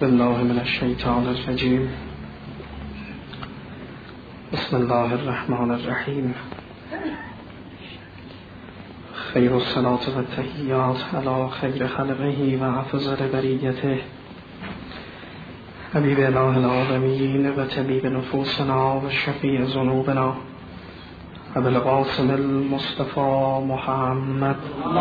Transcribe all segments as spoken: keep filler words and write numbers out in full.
بالله من الشیطان الرجیم. بسم الله الرحمن الرحیم. خیر الصلاة و التحیات علی خیر خلقه و افضل بریته حبیب اله العالمین و طبیب نفوسنا و شفیع ذنوبنا ابو القاسم المصطفى محمد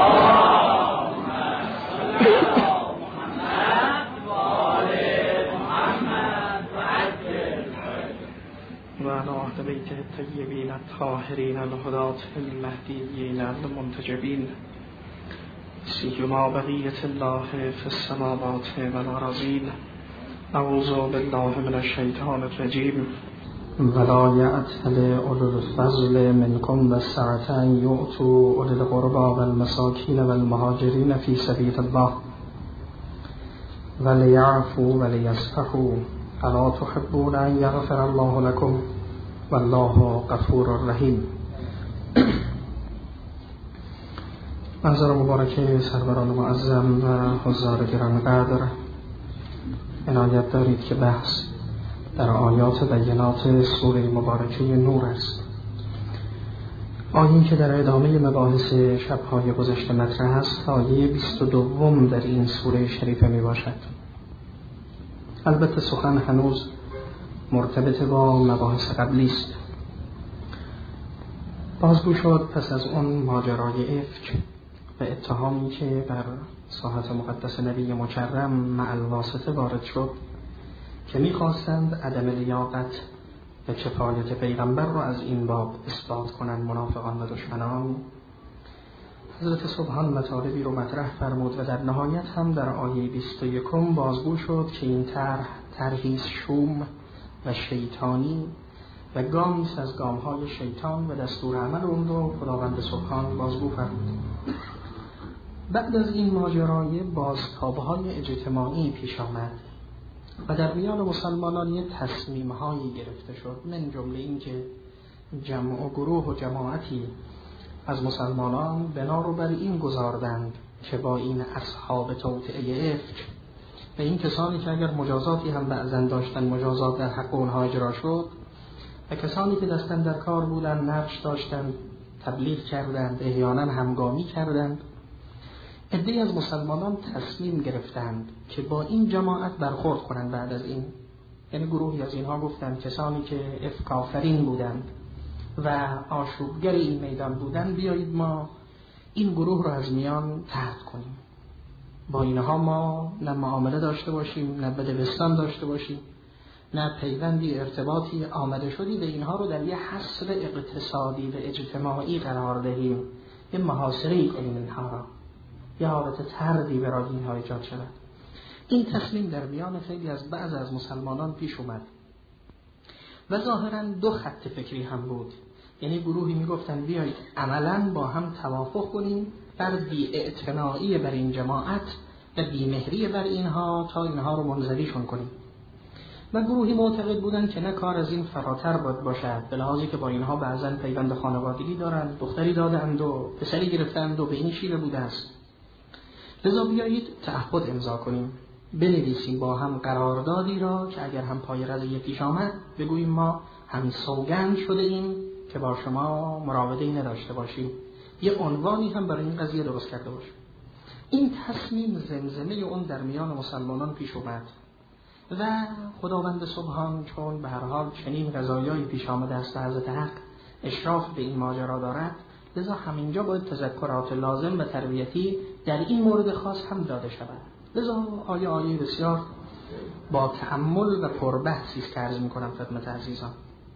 و علی اهل بیته الطیبین الطاهرین الهداة المهدیین المنتجبین سیما بقیة الله فی السماوات والارضین. اعوذ بالله من الشیطان الرجیم. ولا یأتل اولو الفضل منکم والسعة ان یؤتوا اولی القربى والمساکین والمهاجرین فی سبیل الله ولیعفوا ولیصفحوا الا تحبون ان یغفر الله لكم والله غفور رحیم. منظر مبارک سروران معظم و حضار گرانقدر، عنایت دارید که بحث در آیات بینات سوره مبارکه نور است. آیه‌ای که در ادامه مباحث شب‌های گذشته مطرح است، آیه بیست و دوم در این سوره شریفه می باشد. البته سخن هنوز مرتبط با مباحث قبلی است. بازگو شد پس از اون ماجرای افک و اتهامی که بر ساحت مقدس نبی مکرم مع الواسطه وارد شد که می‌خواستند عدم لیاقت و کفایت پیغمبر را از این باب اثبات کنند منافقان و دشمنان. حضرت سبحان مطالبی رو مطرح فرمود و در نهایت هم در آیه بیست و یکم بازگو شد که این طرح طرحی شوم و شیطانی و گامی از گام‌های شیطان و دستور عمل اون رو خداوند سبحان بازگو فرمود. بعد از این ماجرای بازتاب‌های اجتماعی پیش آمد و در میان مسلمانان یه تصمیم‌هایی گرفته شد، من جمله این که جمع و گروه و جماعتی از مسلمانان بنا رو بر این گذاردند که با این اصحاب توطئه افک و این کسانی که اگر مجازاتی هم بعضن داشتن مجازات در حق اونها اجرا شد و کسانی که دستن در کار بودن نقش داشتن تبلیغ کردند، احیانا همگامی کردند، عده‌ای از مسلمانان تصمیم گرفتند که با این جماعت برخورد کنند. بعد از این یعنی گروهی از اینها گفتند کسانی که افکافرین بودند و آشوبگر این میدان بودند بیایید ما این گروه را از میان طرد کنیم، با اینها ما نه معامله داشته باشیم، نه بدبستان داشته باشیم، نه پیوندی ارتباطی آمده شدی به اینها رو در یه حصر اقتصادی و اجتماعی قرار دهیم، یه محاصره‌ای کنیم اینها را، یه حالت طردی برای اینها ایجاد شود. این تصمیم در میان خیلی از بعض از مسلمانان پیش اومد و ظاهراً دو خط فکری هم بود. یعنی گروهی میگفتن بیایید عملاً با هم توافق کنیم بر بی‌اعتنایی بر این جماعت و بی‌مهری بر اینها تا اینها رو منزویشون کنیم، و گروهی معتقد بودن که نه کار از این فراتر باید باشد، به لحاظی که با اینها بعضاً پیوند خانوادگی دارند، دختری دادند و پسری گرفتند و به این شیوه بوده است، لذا بیایید تعهد امضا کنیم، بنویسیم با هم قراردادی را که اگر هم پای رضیه پیش آمد بگوییم ما هم سوگند شده ایم که با شما مراوده‌ای نداشته باشیم، یه عنوانی هم برای این قضیه درست کرده باشیم. این تصمیم زمزمه اون در میان مسلمانان پیش اومد و خداوند سبحان چون به هر حال چنین قضایایی پیش آمده است و حضرت حق اشراف به این ماجرا دارد، لذا همینجا باید تذکرات لازم و تربیتی در این مورد خاص هم داده شود. لذا آیه آیه بسیار با تأمل و پربحثی است که عرض می‌کنم خدمت عزیزان.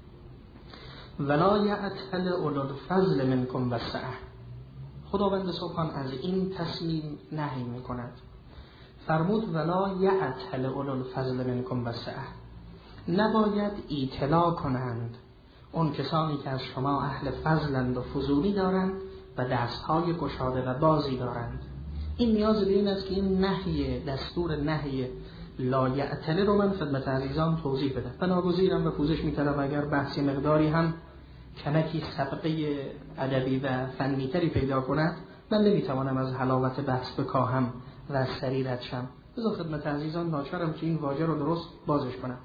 ولا یأتل اولو الفضل منکم والسعة. خداوند سبحان از این تصمیم نهی می‌کند. فرمود ولا یأتل اولو الفضل منکم والسعة، نباید ایتلا کنند اون کسانی که از شما اهل فضلند و فضولی دارند و دستهای گشاده و بازی دارند. این نیاز به این است که این نهی دستور نهی لا یأتل رو من خدمت عزیزان توضیح بدم و ناگزیرم و پوزش می‌طلبم اگر بحثی مقداری هم کنکی سبقه ادبی و فنی تری پیدا کند، من نمیتوانم از حلاوت بحث بکاهم و از سریرت شم بذار خدمت عزیزان ناچارم که این واژه رو درست بازش کنم.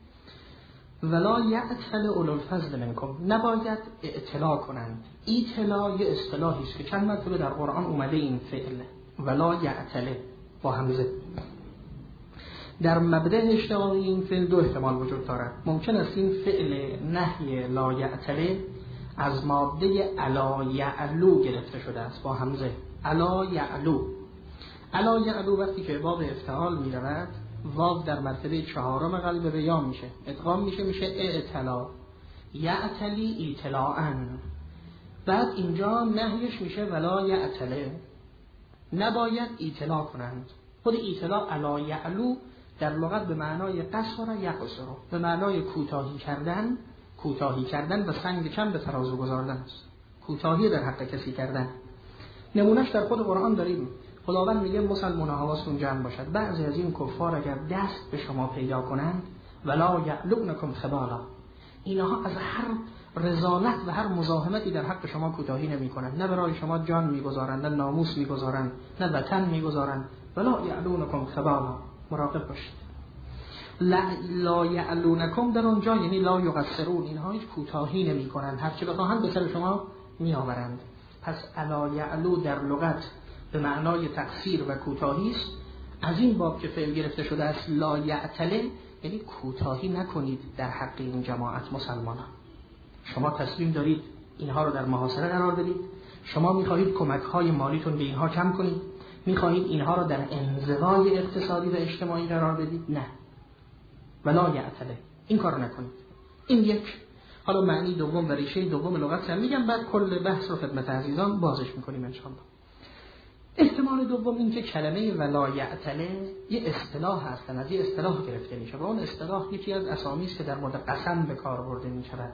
ولا یعتل اولو الفضل منکم، نباید اعتلا کنند. اعتلا یه اصطلاحی است که چند مرتبه در قرآن اومده این فعل ولا یعتل با همزه. در مبدأ اشتقاقی این فعل دو احتمال وجود دارد. ممکن است این فعل نهی لا یعتل از ماده علا یعلو گرفته شده است با همزه. علا یعلو، علا یعلو وقتی که باب افتعال می رود واو در مرتبه چهارم قلب به یا میشه، ادغام میشه میشه اعتلا، یعتلی اعتلاعن. بعد اینجا نهیش میشه ولا یعتله، نباید اعتلا کنند. خود اعتلا علا یعلو در لغت به معنای قصر یقصر، به معنای کوتاهی کردن، کوتاهی کردن و سنگ کم به ترازو گذاردن است، کوتاهی در حق کسی کردن. نمونهش در خود قرآن داریم. خداوند میگه مسلمان حواستون جمع باشد، بعضی از این کفار اگر دست به شما پیدا کنند ولا یعلونکم خبالا، اینها از هر رذالت و هر مزاحمتی در حق شما کوتاهی نمی کنند، نه برای شما جان میگذارند، نه ناموس میگذارند، نه وطن میگذارند. ولا یعلونکم خبالا، مراقب باشید. لا, لا یعلونکم در اونجا یعنی لا یقصرون، اینها هیچ کوتاهی نمی کنند، هر چه بخواهند به سر شما می آورند. پس الا یعلو در لغت به معنای تقصیر و کوتاهی است. از این باب که فعل گرفته شده است لا یعتله یعنی کوتاهی نکنید در حق این جماعت مسلمانان. شما تصمیم دارید اینها رو در محاصره قرار بدید، شما می‌خواهید کمک‌های مالیتون به اینها کم کنید، می‌خواهید اینها رو در انزوای اقتصادی و اجتماعی قرار بدید، نه، ولا یعتله، این کارو نکنید. این یک. حالا معنی دوم و ریشه دوم لغت هم میگم، بعد کل بحث رو خدمت عزیزان بازش می‌کنیم ان شاءالله. احتمال دوم این که کلمه ولا یعتله یه اصطلاح هستن، از یه اصطلاح گرفته میشه و اون اصطلاح یکی از اسامی است که در مورد قسم به کار برده میشود.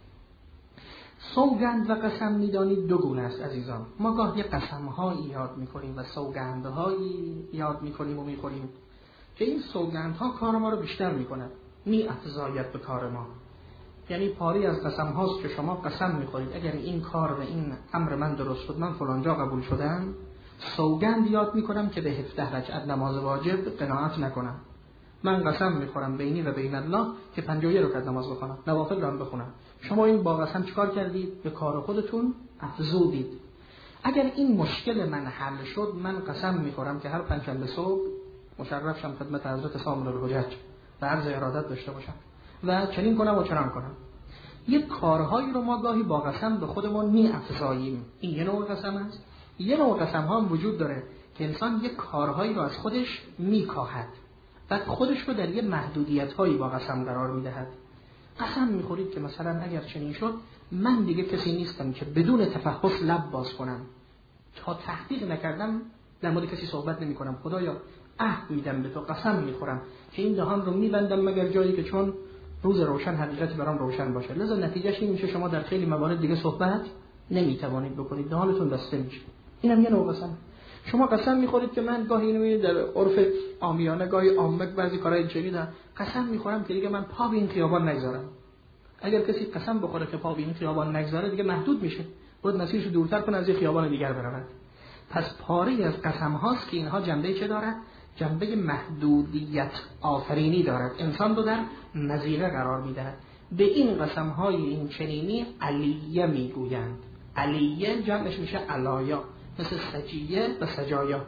سوگند و قسم میدانید دو گونه است عزیزان. ما گاه یه قسم‌هایی یاد میکنیم و سوگندهایی یاد میکنیم و میخوریم که این سوگندها کار ما رو بیشتر میکنن، میافزاید به کار ما. یعنی پاری از قسم هاست که شما قسم میخورید اگر این کار و این امر من درست شد من فلانجا قبول شدم، سوگند یاد میکنم که به هفده رکعت نماز واجب قناعت نکنم، من قسم میخورم بینی و بین الله که پنجاه و یک رکعت نماز بخونم، نوافل هم بخونم. شما این با قسم چیکار کردید؟ به کار خودتون افزودید. اگر این مشکل من حل شد، من قسم میخورم که هر پنجشنبه صبح مشرف شم خدمت حضرت سامون الحجج و عرض ارادت داشته باشم و چنین کنم و چنان کنم. یک کارهایی رو ما گاهی با قسم به خودمون میافزاییم. این یه نوع قسم است. یه نوع قسم ها هم وجود داره که انسان یک کارهایی رو از خودش میکاهد و خودش رو در یه محدودیت هایی با قسم قرار میدهد. قسم میخورید که مثلا اگر چنین شد من دیگه کسی نیستم که بدون تفحص لب باز کنم، تا تحقیق نکردم در مورد کسی صحبت نمی کنم، خدایا عهد میدم به تو، قسم میخورم که این دهان رو میبندم مگر جایی که چون روز روشن حقیقت برام روشن باشه. لذا نتیجهش این میشه شما در خیلی موارد دیگه صحبت نمیتوانید بکنید، دهانتون بسته میشه. اینم یه نوع قسم. شما قسم میخورید که من گاهی اینو در عرف عامیانه گاهی عامه بعضی کارهای اینجوری دارم، قسم میخورم که دیگه من پا به این خیابان نگذارم. اگر کسی قسم بخوره که پا به این خیابان نگذاره دیگه محدود میشه، باید مسیرش رو دورتر کنه از این خیابان دیگر برود. پس پاره از قسم هاست که اینها جنبه چه دارد؟ جنبه محدودیت آفرینی دارد، انسان رو در مزیقه قرار میدهد. به این قسم های این چنینی علیه میگویند. علیه جمعش میشه علایا، مثل سجیه و سجایا.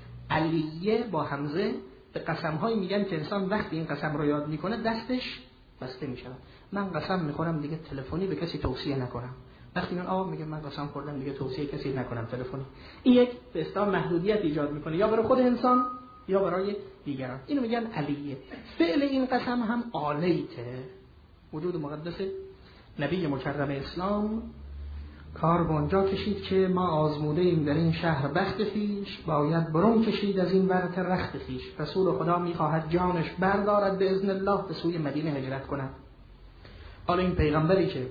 علیه با همزه به قسم هایی میگن که انسان وقتی این قسم رو یاد میکنه دستش بسته میشه. من قسم میخورم دیگه تلفنی به کسی توصیه نکنم. وقتی من آقا میگم من قسم خوردم دیگه توصیه کسی نکنم تلفنی، این یک به اصطلاح محدودیت ایجاد میکنه یا برای خود انسان یا برای دیگران. اینو میگن علیه. فعل این قسم هم آلیته، وجود مقدس نبی مکرم اسلام کار به اونجا کشید که ما آزموده ایم در این شهر بخت خویش، باید برون کشید از این ورطه رخت خویش. رسول خدا میخواهد جانش بردارد به اذن الله به سوی مدینه هجرت کند. حالا این پیغمبری که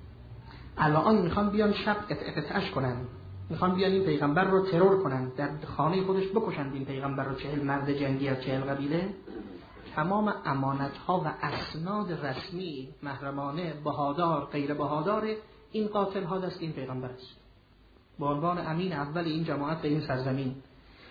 الان میخوان بیان شب قطعش کنن، میخوان بیان این پیغمبر رو ترور کنن، در خانه خودش بکشند این پیغمبر رو، چهل مرد جنگی از چهل قبیله، تمام امانت ها و اسناد رسمی محرمانه بهادار غیر بهادار این قاتل ها دست این پیغمبر است. به عنوان امین اول این جماعت به این سرزمین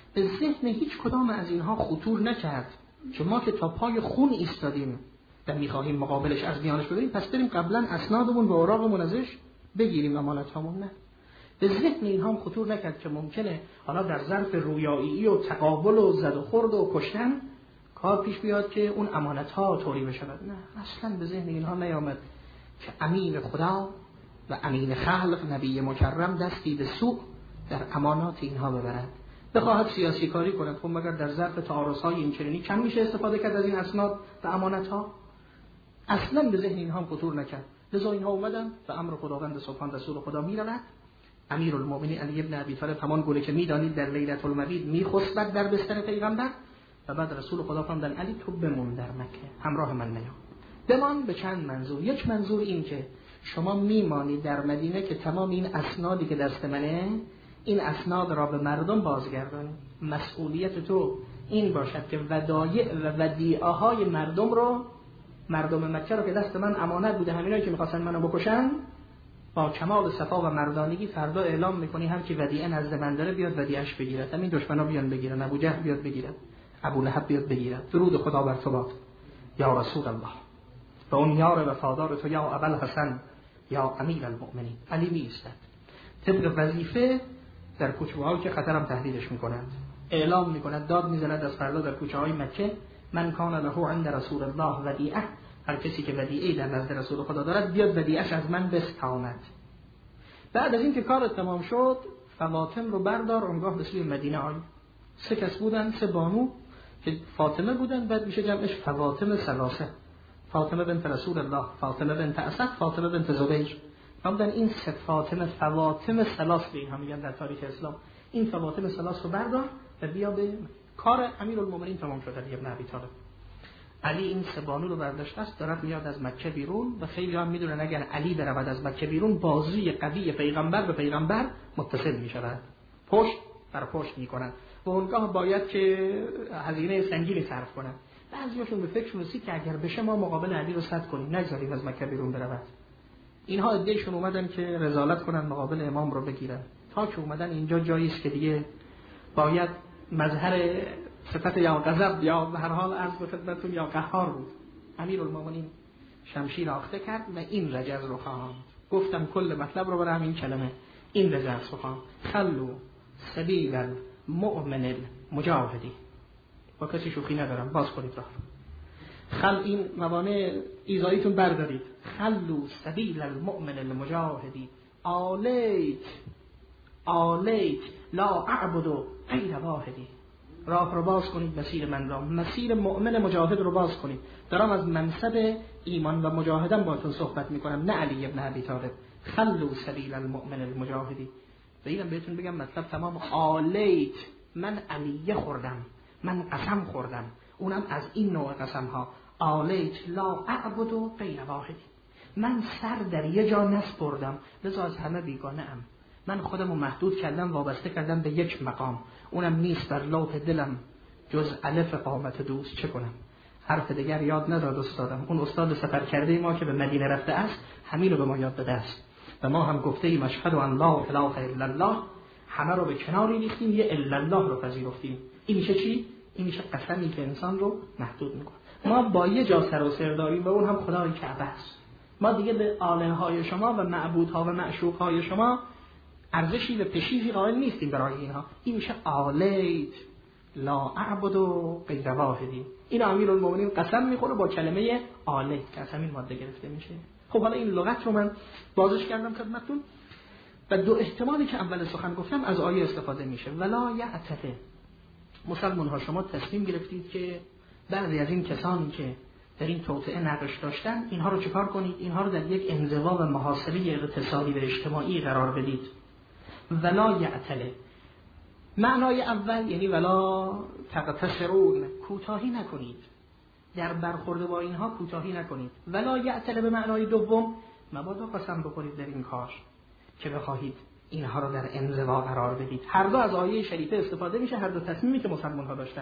به ذهن هیچ کدام از اینها خطور نکرد که ما که تا پای خون ایستادیم و می‌خواهیم مقابلش از میانش ببریم، پس بریم قبلا اسنادمون و اوراقمون ازش بگیریم امانتامون. نه، به ذهن اینها هم خطور نکرد که ممکنه حالا در ظرف رویایی و تقابل و زد و خورد و کشتن کار پیش بیاد که اون امانت‌ها طوری بشود. نه، اصلا به ذهن اینها نیامد که امین خدا و امین خلق نبی مکرم دستی به سوء در امانات اینها ببرد. بخواهد سیاسی کاری کند، خب مگر در ظرف تعارض‌های این چنینی کم میشه استفاده کرد از این اسناد و امانت‌ها؟ اصلا به ذهن اینها هم خطور نکرد. لذا اینها اومدن و امر خداوند سبحان رسول خدا میرود. امیرالمومنین علی ابن ابی طالب همان گونه که میدانید در لیلة المبید میخسبد در بستر پیغمبر و بعد رسول خدا فرمودن علی تو بمون در مکه، همراه من نیا. بمان به چند منظور. یک منظور این که شما میمانید در مدینه که تمام این اسنادی که دست منه این اسناد را به مردم بازگردانید. مسئولیت تو این باشد که ودایع و ودیعه‌های مردم رو، مردم مکه رو که دست من امانت بوده، همینایی که می‌خواستن منو بکشن، با کمال صفا و مردانگی فردا اعلام می‌کنی هم که ودیعه نزد من داره بیاد ودیعه‌اش بگیرد، همین دشمنا بیان بگیرن، ابو جهل بیاد بگیرد، ابو لهب بیاد بگیرد. درود خدا بر تو باد یا رسول الله و اون یار وفادار تو یا ابوالحسن یا امیر المؤمنین. علی می‌ایستد طبق وظیفه در کوچه‌ها که خطرم تهدیدش می‌کنند، اعلام می‌کند، داد می‌زند از فردا در کوچه‌های مکه من کان له عند رسول الله ودیعه، هر کسی که ودیعه در نزد رسول خدا دارد بیاد ودیعه‌اش از من بستاند. بعد از اینکه کار تمام شد فواطم رو بردار اونگاه به سوی مدینه آی. سه کس بودن، سه بانو که فاطمه بودن، بعد میشه جمعش فواطم ثلاثه، فاطمه بنت رسول الله، فاطمه بنت اسد، فاطمه بنت زبیر. فرمودن این سه فاطمه فواطم ثلاث به اینها میگن در تاریخ اسلام. این فواطم ثلاث رو بردار و بیا به کار امیرالمومنین تمام شد. علی ابن ابی طالب علی این سه بانو رو برداشته است، دارد میاد از مکه بیرون و خیلی هم میدونن اگر علی برود از مکه بیرون بازوی قوی پیغمبر به پیغمبر متصل میشود، پشت بر پشت میکنن و اونگاه باید که هزینه سنگینی صرف کنن. بعضیاشون به فکرشون رسید که اگر بشه ما مقابل علی رو صد کنیم، نگذاریم از مکه بیرون برود. اینها عدهشون اومدن که رذالت کنن، مقابل امام رو بگیرن. تا که اومدن اینجا جایی است که دیگه باید مظهر صفت یا غضب یا به هر حال عرض به خدمتتون یا قهار بود. امیرالمومنین شمشیر آخته کرد و این رجز رو خواند. گفتم کل مطلب رو برای همین کلمه این رجز رو خواند. خلو سبیل المؤمن المجاهدی. با کسی شوخی ندارم، باز کنید راه رو. خل این موانع ایزاییتون بردارید. خلو سبیل المؤمن المجاهدی آلیت آلیت لا اعبد غیر واحدی. راه رو باز کنید، مسیر من را، مسیر مؤمن مجاهد رو باز کنید. دارم از منصب ایمان و مجاهدم باهاتون صحبت میکنم، نه علی ابن ابی طالب. خلو سبیل المؤمن المجاهدی. و اینم بهتون بگم مطلب تمام. آلیت من علیه خوردم، من قسم خوردم، اونم از این نوع قسم ها. آلیت لا اعبد غیر واحدی. من سر در یه جا نسپردم، لذا از همه بیگانه ام. من خودم رو محدود کردم، وابسته کردم به یک مقام، اونم نیست بر لوح دلم جز الف قامت دوست. چه کنم؟ حرف دیگر یاد نداد استادم. اون استاد سفر کرده ما که به مدینه رفته است همین رو به ما یاد داده است و ما هم گفته ایم اشهد ان لا اله الا الله، همه رو به کناری ریختیم، یه الا الله رو پذیرفتیم. این میشه چی؟ این میشه قسمی که انسان رو محدود میکنه. ما با یه جا سر و سر داریم و اون هم خدای کعبه است. ما دیگه به آله های شما و معبودها و معشوق های شما ارزشی و پشیزی قائل نیستیم برای اینها. این میشه آلیت لا اعبد غیر واحدی. این امیرالمومنین قسم میخوره با کلمه آلیت که از همین ماده گرفته میشه. خب حالا این لغت رو من بازش کردم خدمتتون و دو احتمالی که اول سخن گفتم از آیه استفاده میشه. ولا یعتل. مسلمان ها شما تصمیم گرفتید که بعضی از این کسانی که در این توطئه نقش داشتن اینها رو چکار کنید؟ اینها رو در یک انزوا و محاصره اقتصادی و اجتماعی قرار بدید. ولا یعتل معنای اول یعنی ولا تقتصرون، کوتاهی نکنید در برخورد با اینها، کوتاهی نکنید. ولا یعتل به معنای دوم مبادا قسم بخورید در این کار که بخواهید اینها رو در انزوا قرار بدید. هر دو از آیه شریفه استفاده میشه، هر دو تصمیمی که مسلمان ها داشتن.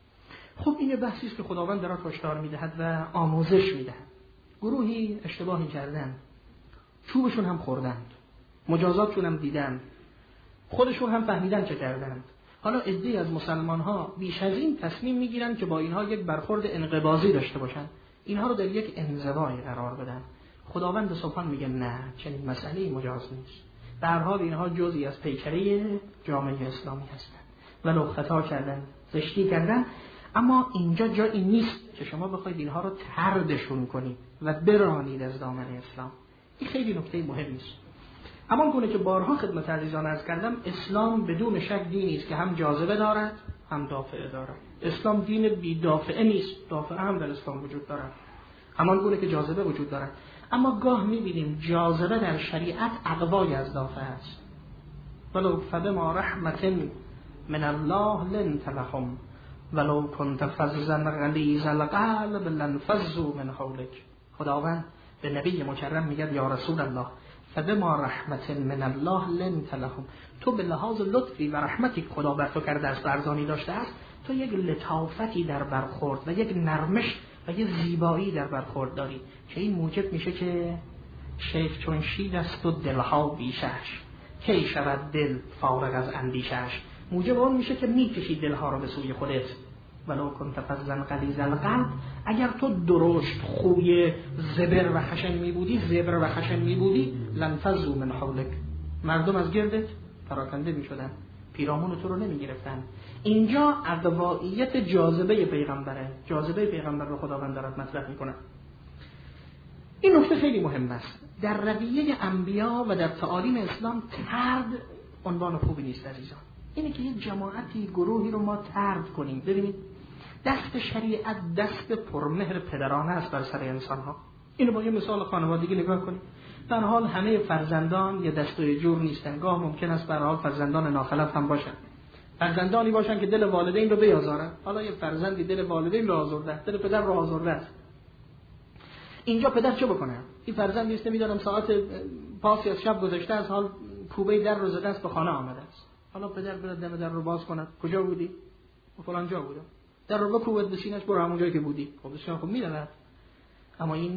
خب این بحثی است که خداوند داره هشدار میدهد و آموزش میدهد. گروهی اشتباهی کردن، چوبشون هم خوردند، مجازاتشون هم دیدن، خودشون هم فهمیدن چه کردند. حالا عده‌ای از مسلمان‌ها بیش از این تصمیم می‌گیرن که با اینها یک برخورد انقباضی داشته باشن، اینها رو در یک انزوای قرار بدن. خداوند سبحان میگه نه، چنین مسئله‌ای مجاز نیست. در هر حال اینها جزئی از پیکره جامعه اسلامی هستند. ولو خطا کردن، زشتی کردن، اما اینجا جایی نیست که شما بخواید اینها رو طردشون کنید و برانید از دامن اسلام. این خیلی نکته مهمی است. اما گونه که بارها خدمت عزیزان عرض کردم، اسلام بدون شک دینی است که هم جاذبه دارد هم دافعه دارد. اسلام دین بی دافعه نیست، دافعه هم در اسلام وجود دارد. همان گونه که جاذبه وجود دارد، اما گاه می‌بینیم جاذبه در شریعت اقوای از دافعه است. ولو فبما رحمت من الله لنت لهم ولو كنت فظا غلیظ القلب لانفضوا من حولك. خداوند به نبی مکرم میگه یا رسول الله فبما رحمت من الله لنت لهم، تو به لحاظ لطفی و رحمتی خدا بر تو کرده است، ارزانی داشته است، تو یک لطافتی در برخورد و یک نرمش و یک زیبایی در برخورد داری که این موجب میشه که شیخ چون شید است و دلها بیشش، کی شود دل فارغ از اندیشش. موجب اون میشه که میکشی دلها رو به سوی خودت. ولو کنت فظا غلیظ القلب، اگر تو درشت خوی زبر و خشن میبودی، زبر و خشن میبودی، لانفضوا من حولک، مردم از گردت پراکنده میشدن، پیرامون تو رو نمیگرفتن. اینجا اقوائیت جاذبه پیغمبره، جاذبه پیغمبر رو خداوند دارد مطرح میکنه. این نکته خیلی مهم است. در رویه انبیا و در تعالیم اسلام طرد عنوان خوبی نیست عزیزان. اینه که یک جماعتی، گروهی رو ما طرد کنیم. ببینید دست شریعت دست پرمهر پدرانه است بر سر انسان‌ها. اینو با یه مثال خانوادگی نگاه کنید. در حال همه فرزندان یه دستوی جور نیستن، گاه ممکن است به هر حال فرزندان ناخلف هم باشن، فرزندانی باشن که دل والدین رو بیازارن. حالا یه فرزندی دل والدین رو آزرده، دل پدر رو آزرده است. اینجا پدر چه بکنه؟ این فرزند نیست، نمیدونم ساعت پاسی از شب گذشته از حال کوبه در رو زده است، به خانه آمده است. حالا پدر بره دم در رو باز کنه، کجا بودی؟ فلان جا بودم. در رو بکوبد به سینه‌اش، برو همون جایی که بودی. خب بسیار خوب میدونه، اما این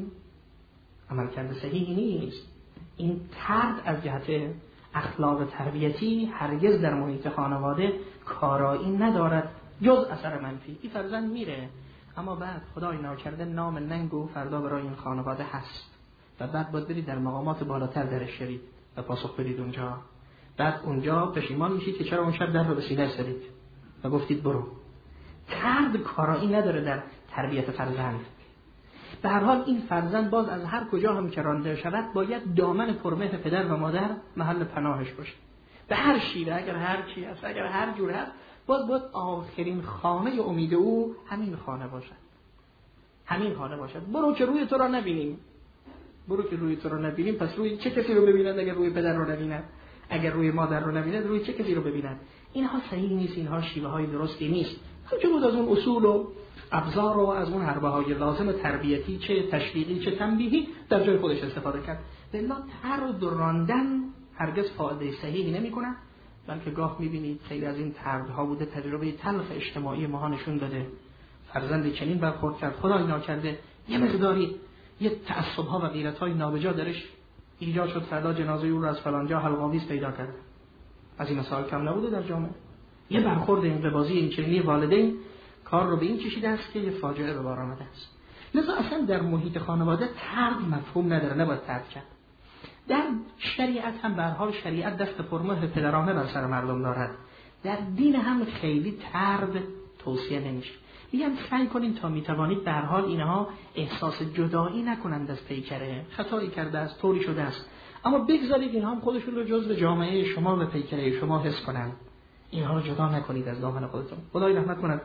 عملکرد صحیحی نیست. این طرد از جهت اخلاق تربیتی هرگز در محیط خانواده کارایی ندارد جز اثر منفی. این فرزند میره، اما بعد خدای ناکرده نام ننگ و فردا برای این خانواده هست و بعد باید برید در مقامات بالاتر درش شدید و پاسخ بدید اونجا. بعد اونجا پشیمان میشید که چرا اون شب در رو به سینه زدید و گفتید برو. طرد کارایی نداره در تربیت فرزند. به هر حال این فرزند باز از هر کجا هم که رانده شود باید دامن پرمهر پدر و مادر محل پناهش باشه. به هر شیوه، اگر هر چی هست، اگر هر جور هست، باز باید آخرین خانه امید او همین خانه باشد. همین خانه باشد. برو که روی تو را نبینیم. برو که روی تو را نبینیم. پس روی چه کسی رو ببینند اگر روی پدر رو نبینند؟ اگر روی مادر رو نبینند روی چه کسی رو ببینند؟ اینها صحیح نیست، اینها شیوه های درستی نیست. همچون بود از اون اصول و ابزار و از اون حربه های لازم تربیتی، چه تشویقی چه تنبیهی، در جای خودش استفاده کرد. بلا طرد و راندن هرگز فایده صحیحی نمی‌کنه، بلکه گاه می‌بینید خیلی از این طردها بوده تجربه تلخ اجتماعی ما نشون داده. فرزند چنین برخورد کرد، خدای ناکرده یه مقداری یه تعصب‌ها و غیرت‌های نابجا درش ایجاد شد، فردا جنازه او رو از فلان جا حلق‌آویز پیدا کرد. از این مسائل کم نبوده در جامعه. یه برخورد انقباضی این چنینی والدین کار رو به این کشیده است که یه فاجعه به بار آمده است. لذا اصلا در محیط خانواده طرد مفهوم نداره، نباید طرد کرد. در شریعت هم به هر حال شریعت دست پرمهر پدرانه بر سر مردم دارد. در دین هم خیلی طرد توصیه نمیشه. میگم سعی کنین تا میتوانید به هر حال اینها احساس جدایی نکنند از پیکره، خطایی کرده است، طوری شده است، اما بگذارید اینها هم خودشون رو جزو جامعه شما و پیکره شما حس کنند. اینها رو جدا نکنید از دامن خودتون. خدای رحمت کند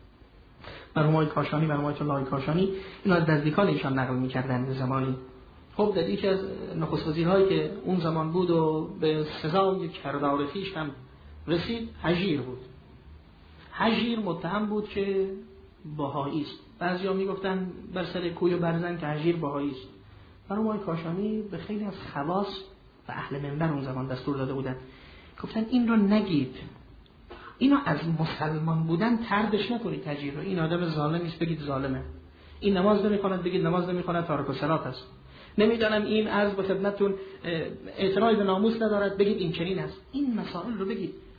مرحوم کاشانی، مرحوم الله کاشانی اینو از نزدیکان ایشان نقل می‌کردن به زمانی. خب در یکی از نخست وزیرهایی که اون زمان بود و به سزای کردار خویش هم رسید، هژیر بود. هژیر متهم بود که بهایی است. بعضیا میگفتن بر سر کوی و برزن که هژیر بهایی است. مرحوم کاشانی به خیلی از خواص و اهل منبر اون زمان دستور داده بودن، گفتن این رو نگید، اینو از مسلمان بودن طردش نکنید، هژیر رو. این آدم ظالمی است بگید ظالمه. این نماز نمی‌خواند بگید نماز نمی‌خواند، تارک الصلات است. نمیدانم این عرض به خدمتتون اعتنای به ناموس ندارد، بگید این چنین است. این مسائل رو بگید.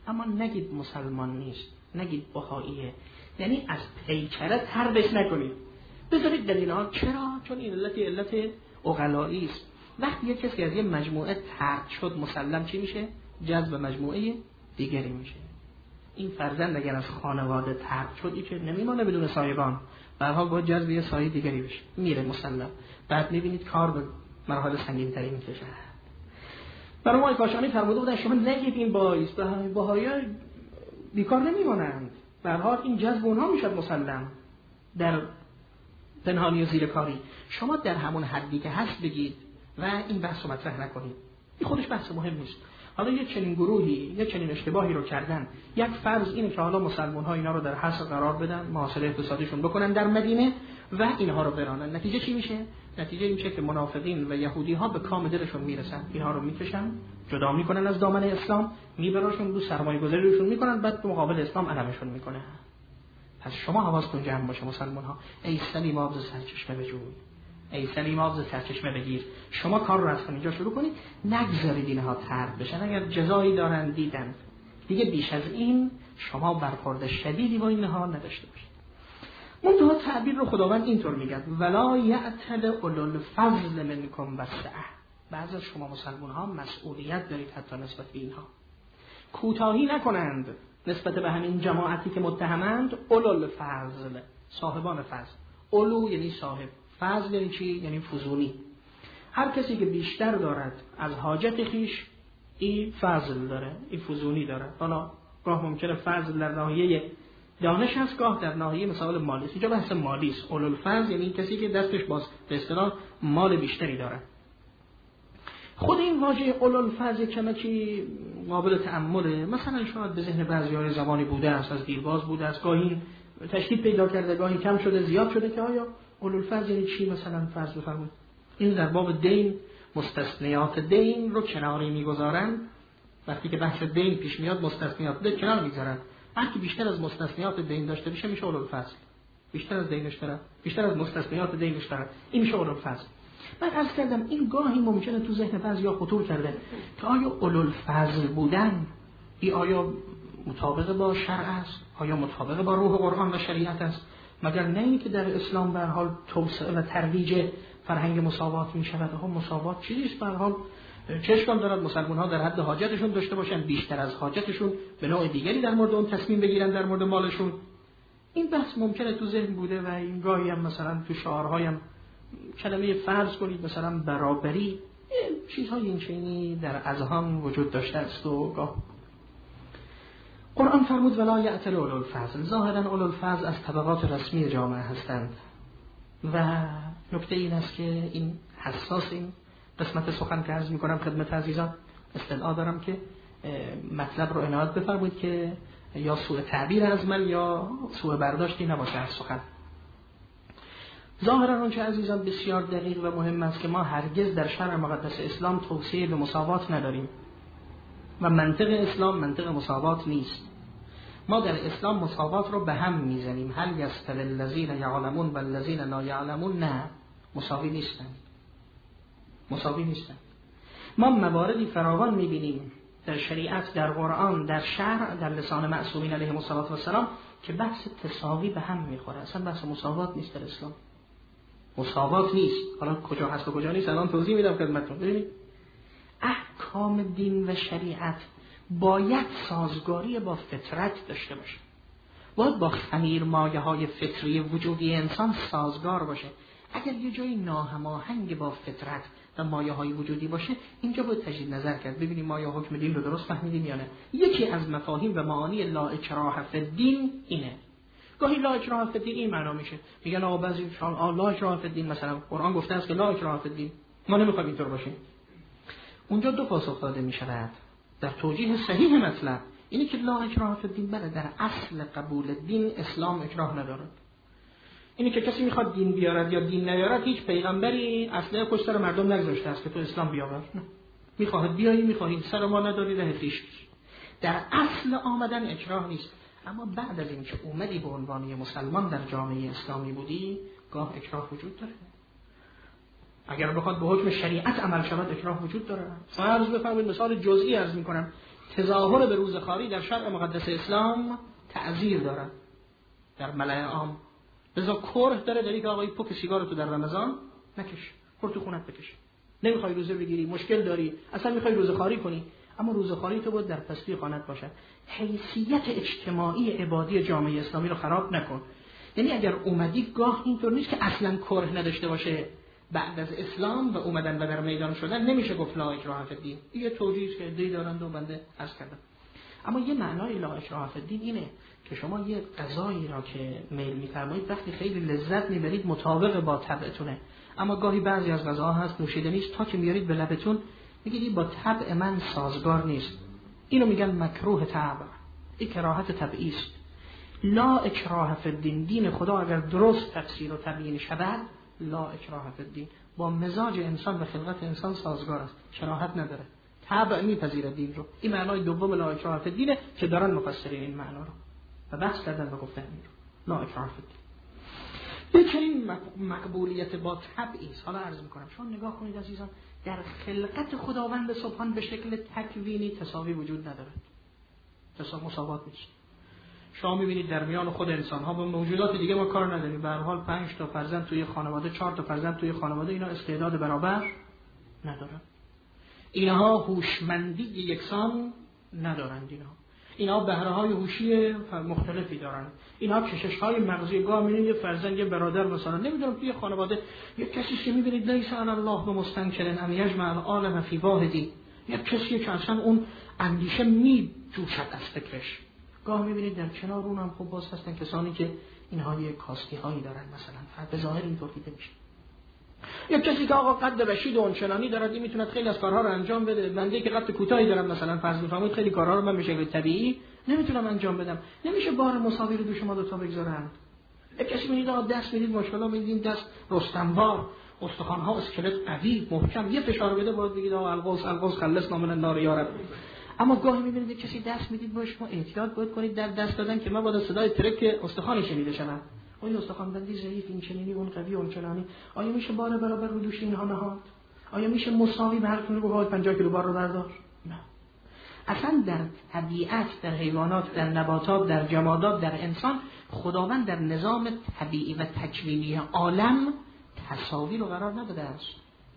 اما نگید مسلمان نیست، نگید بهائیه، یعنی از پیکره تربش نکنید، بذارید دلیل ها. چرا؟ چون این علت علت عقلایی است. وقتی یک کسی از یه مجموعه ترد شد مسلم چی میشه؟ جذب مجموعه دیگری میشه. این فرزند اگر از خانواده ترد شد این که نمیمونه بدون سایبان، به هر حال باید جذب یه سایه دیگری بشه، میره مسلم. بعد میبینید کار به مراحل سنگین تری میکشه. برای ما کاشانی فرموده بودن شما نگید این باعث بهایی‌ها بیکار نمیمونند، به هر حال این جذب اونها میشد مسلم در پنهانی و زیر کاری. شما در همون حدی که هست بگید و این بحث رو مطرح نکنید، این خودش بحث مهم نیست. حالا یک چنین گروهی یک چنین اشتباهی رو کردن، یک فرض اینه که حالا مسلمان ها اینا رو در حصر قرار بدن، محاصره اقتصادیشون بکنن در مدینه و اینها رو برانن. نتیجه چی میشه؟ نتیجه این میشه که منافقین و یهودی ها به کام دلشون میرسن، اینها رو میکشن، جدا میکنن از دامن اسلام، میبراشون رو سرمایه گذاریشون میکنن، بعد تو مقابل اسلام علمشون میکنه. پس شما حواستون جمع باشه مسلمان ها. ای سلیم آب ز سرچشمه بجوی، ای سلیم آب ز سرچشمه بگیر. شما کار رو از اینجا شروع کنید، نگذارید اینها طرد بشن. اگر جزایی دارن دیدن دیگه بیش از این شما برخورد شدیدی با اینها نداشته باشید. منتها تعبیر رو خداوند اینطور میگه ولا یعتل اولو الفضل منکم وسعه. بعضی از شما مسلمان ها مسئولیت دارید حتی نسبت به اینها، کوتاهی نکنند نسبت به همین جماعتی که متهمند. اولو الفضل، صاحبان فضل. اولو یعنی صاحب، فضل یعنی چی؟ یعنی فزونی. هر کسی که بیشتر دارد از حاجت خیش این فضل داره، این فزونی داره. حالا گاه ممکنه فضل در ناحیه دانش هست، گاه در ناحیه مثال مالی است. اینجا بحث مالی است. اولو الفضل یعنی کسی که دستش باز به اصطلاح مال بیشتری داره. خود این واژه اولو الفضل کمکی قابل تأمله. مثلا شاید به ذهن بعضی‌ها زمانی بوده است، از دیرباز بوده است، گاهی تشکیل پیدا کرده، گاهی کم شده، زیاد شده که آیا اولو الفضل یعنی چی؟ مثلا فرض بفرمایید این در باب دین مستثنیات دین رو کناری میگذارن. وقتی که بحث دین پیش میاد مستثنیات دین کنار میذارن. هر کی بیشتر از مستثنیات دین داشته باشه میشه اولو الفضل. بیشتر از دینش داره، بیشتر از مستثنیات دینش داره، این میشه اولو الفضل. من عرض کردم این گاهی ممکنه تو ذهن بعضیا خطور کرده که آیا اولو الفضل بودن ای آیا مطابق با شرع است؟ آیا مطابق با روح قرآن و شریعت است؟ مگر نه اینکه در اسلام به هر حال توسعه و ترویج فرهنگ مساوات می شود؟ ها مساوات چیزیست؟ به هر حال چه اشکال دارد مسلمان ها در حد حاجتشون داشته باشن، بیشتر از حاجتشون به نوع دیگری در مورد اون تصمیم بگیرن در مورد مالشون؟ این بحث ممکنه تو ذهن بوده و این گاهی هم مثلا تو شعارهایم کلمه فرض کنید مثلا برابری، چیزهای این چنینی در اذهان وجود داشته است. و گاه قرآن فرمود ولا یعتل اولو الفضل. ظاهرا اولو الفضل از طبقات رسمی جامعه هستند و نکته این است که این حساس این قسمت سخن که عرض میکنم خدمت عزیزان استدعا دارم که مطلب رو عنایت بفرمایید که یا سوء تعبیر از من یا سوء برداشتی نباشه از سخن. ظاهرا اون چه عزیزان بسیار دقیق و مهم است که ما هرگز در شرع مقدس اسلام توصیه به مساوات نداریم و منطق اسلام منطق مساوات نیست. ما در اسلام مساوات رو به هم میزنیم. هل یستوی الذین یعلمون و الذین لا یعلمون؟ نه، مساوی نیستن، مساوی نیستن. ما مواردی فراوان میبینیم در شریعت، در قرآن، در شرع، در لسان معصومین علیهم السلام که بحث تساوی به هم میخوره. اصلا بحث مساوات نیست در اسلام، مساوات نیست. حالا کجا هست و کجا نیست الان توضیح میدم خدمتتون. ببینید احکام دین و شریعت باید سازگاری با فطرت داشته باشه، باید با خمیر مایه های فطری وجودی انسان سازگار باشه. اگر یه جایی ناهماهنگ با فطرت و مایه های وجودی باشه اینجا باید تجدید نظر کرد، ببینیم ما یا حکم دین رو درست فهمیدیم یا نه. یکی از مفاهیم و معانی لا اکراه فی الدین اینه. گاهی لا اکراه فی الدین این معنا میشه، میگن آقا بعضی شان لا اکراه فی الدین، مثلا قرآن گفته است که لا اکراه فی الدین، ما نمیخوایم اینطور باشیم. اونجا دو پاسخ داده میشود در توجیه صحیح مطلب، اینی که لا اکراه فی الدین بله در اصل قبول دین اسلام اکراه نداره. اینی که کسی میخواد دین بیارد یا دین نیارد، هیچ پیغمبری اصلا پشت سر مردم نگذاشته است که تو اسلام بیاور. میخواهد بیایی، میخواهید سر ما نداری ره پیش. در اصل آمدن اکراه نیست. اما بعد از اینکه اومدی به عنوان مسلمان در جامعه اسلامی بودی گاه اکراه وجود داره. اگر بخواد به حکم شریعت عمل شود اکراه وجود داره. فرض بفرمایید مثال جزئی عرض میکنم، تظاهر به روزخواری در شرع مقدس اسلام تعذیر دارد در ملأ عام. لذا کره داره داری که آقای پک سیگار تو در رمضان نکش، برو تو خونت بکش. نمیخوای روزه بگیری، مشکل داری، اصلا میخوای روزخواری کنی، اما روزخواری تو باید در پستی خانت باشد. حیثیت اجتماعی عبادی جامعه اسلامی رو خراب نکن. یعنی اگر اومدی گاه اینطور نیست که اصلا کره نداشته باشه بعد از اسلام و اومدن و در میدان شدن نمیشه گفت لا اکراه فی الدین. یه توجیهی که دی دارند و بنده عرض کردم. اما یه معنای لا اکراه فی الدین اینه که شما یه غذایی را که میل می‌فرمایید وقتی خیلی لذت می‌برید مطابق با طبعتونه، اما گاهی بعضی از غذاها هست نوشیدنی است تا که میارید به لبتون میگید با طبع من سازگار نیست، اینو میگن مکروه طبع، این کراهت طبعی است. لا اکراه فی الدین، دین خدا اگر درست تفسیر و تبیین شود لا اکراه فی الدین با مزاج انسان و خلقت انسان سازگار است، کراهت نداره، طبع میپذیره دین رو. این معنای دوم لا اکراه فی الدینه که دارن مفسرین این معنا رو و بحث کردن و گفتن این رو لا اکراه فی الدین. به چنین مقبولیت با طبعی است. حالا عرض میکنم شما نگاه کنید عزیزان، در خلقت خداوند سبحان به شکل تکوینی تساوی وجود ندارد، تساوی مساوات نیست. شما میبینید در میان خود انسان ها با موجودات دیگه ما کار نداریم، به هر حال پنج تا فرزند توی خانواده، چهار تا فرزند توی خانواده، اینا استعداد برابر ندارن، اینها هوشمندی یکسان ندارند، اینها اینا بهره‌های هوشی مختلفی دارن، اینا کشش‌های مغزی. گاه می‌بینید یه فرزند یه برادر مثلا نمیدونم توی خانواده یک کسی که می‌بینید لیس علی الله بمستنکر ان یجمع العالم فی واحدی، یک کسی که اصلا اون اندیشه می‌جوشد از فکرش. گاه می‌بینید در کنار اون هم خب باز هستن کسانی که اینها یه کاستی‌هایی دارن، مثلا به ظاهر اینطور دیده میشه. یک کسی که آقا قد رشید و اونچنانی داره، این میتونه خیلی از کارها رو انجام بده. بنده که قد کوتاهی دارم مثلا فرض می‌فرمایید خیلی کارها رو من به شکل طبیعی نمیتونم انجام بدم، نمیشه بار مساوی رو دو شما دو تا بگذارن. یک کسی میگه آقا دست میدید ماشاءالله میدید دست رستموار، استخوان‌ها اسکلت قوی محکم، یه فشار بده باید بگید آقا القوس القوس خلصنا من النار یا رب. اما گاهی میبینید کسی دست میدید با شما احتیاط باید کنید در دست دادن که من با صدای ترک استخوانش شنیده شم. این استخوان بندی ضعیف، این چنینی، اون قوی، اون چنانی. آیا میشه بار برابر رو دوش اینها نهاد؟ آیا میشه مساوی به هر کدوم رو پنجاه کیلو بار رو برداشت؟ نه. اصلا در طبیعت، در حیوانات، در نباتات، در جمادات، در انسان خداوند در نظام طبیعی و تکوینی عالم تساوی رو قرار نداده است.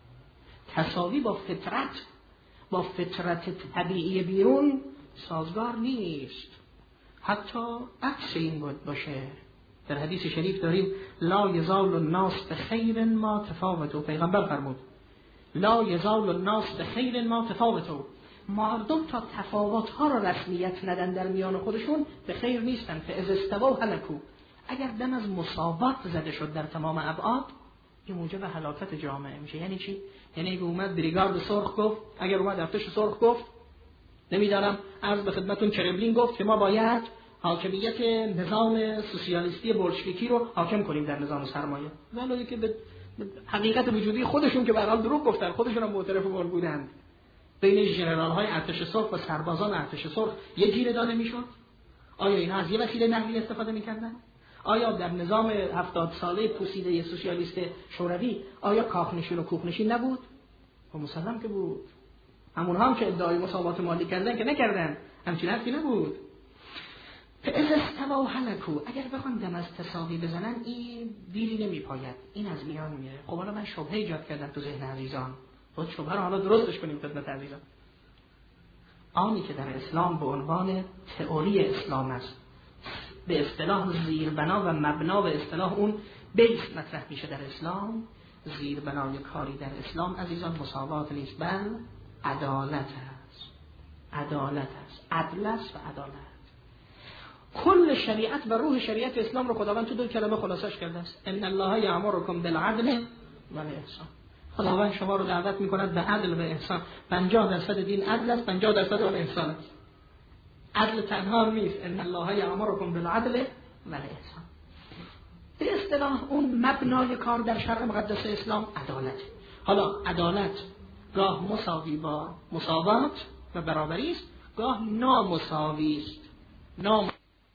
تساوی با فطرت، با فطرت طبیعی بیرون سازگار نیست. حتی عکس این بود باشه. در حدیث شریف داریم لا یزال الناس بخیر ما تفاوتوا، پیغمبر فرمود لا یزال الناس بخیر ما تفاوتوا، مردم تا تفاوت ها را رسمیت ندن در میان خودشون به خیر نیستن. فاذا استووا هلكوا، اگر دم از مساوات زده شد در تمام ابعاد این موجب هلاکت جامعه میشه. یعنی چی؟ یعنی اگه اومد بریگارد سرخ گفت، اگر اومد ارتش سرخ گفت، نمیدانم عرض به خدمتون کرملین گفت که ما باید حاکمیت نظام سوسیالیستی بولشویکی رو حاکم کنیم در نظام سرمایه، ولی که به حقیقت وجودی خودشون که به هر حال دروغ گفتن، خودشون هم معترف اون بودند. بین ژنرال های ارتش سرخ و سربازان ارتش سرخ یه گیره داده میشد. آیا اینا از یه وسیله نقلیه استفاده میکردن؟ آیا در نظام هفتاد ساله پوسیده سوسیالیست شوروی آیا کاخنشین و کوخنشین نبود؟ و مسلم که بود. همونها هم که ادعای مساوات مالی کردن که نکردن، همچین حرفی نبود. فاذا استووا هلكوا، اگر بخوان دم از تساوی بزنن این دیری نمیپاید، این از میان میره. خب حالا من شبهه ایجاد کردم تو ذهن عزیزان، باید شبهه رو حالا درستش کنیم خدمت عزیزان. آنی که در اسلام به عنوان تئوری اسلام است، به اصطلاح زیربنا و مبنا، به اصطلاح اون بیس مطرح میشه در اسلام، زیربنای کاری در اسلام عزیزان مساوات نیست، بل عدالت است. عدالت است، عدل است و عدالت. کل شریعت و روح شریعت اسلام رو خداوند تو دو کلمه خلاصش کرده است. ان الله یأمرکم بالعدل و الاحسان. خداوند شما رو دعوت میکند به عدل و احسان. پنجاه درصد دین عدل است، پنجاه درصد اون احسان است. عدل تنها نیست، ان الله یأمرکم بالعدل و الاحسان. به اصطلاح اون مبنای کار در شرع مقدس اسلام عدالت. حالا عدالت گاه مساوی با مساوات و برابری است، گاه نامساوی است. نام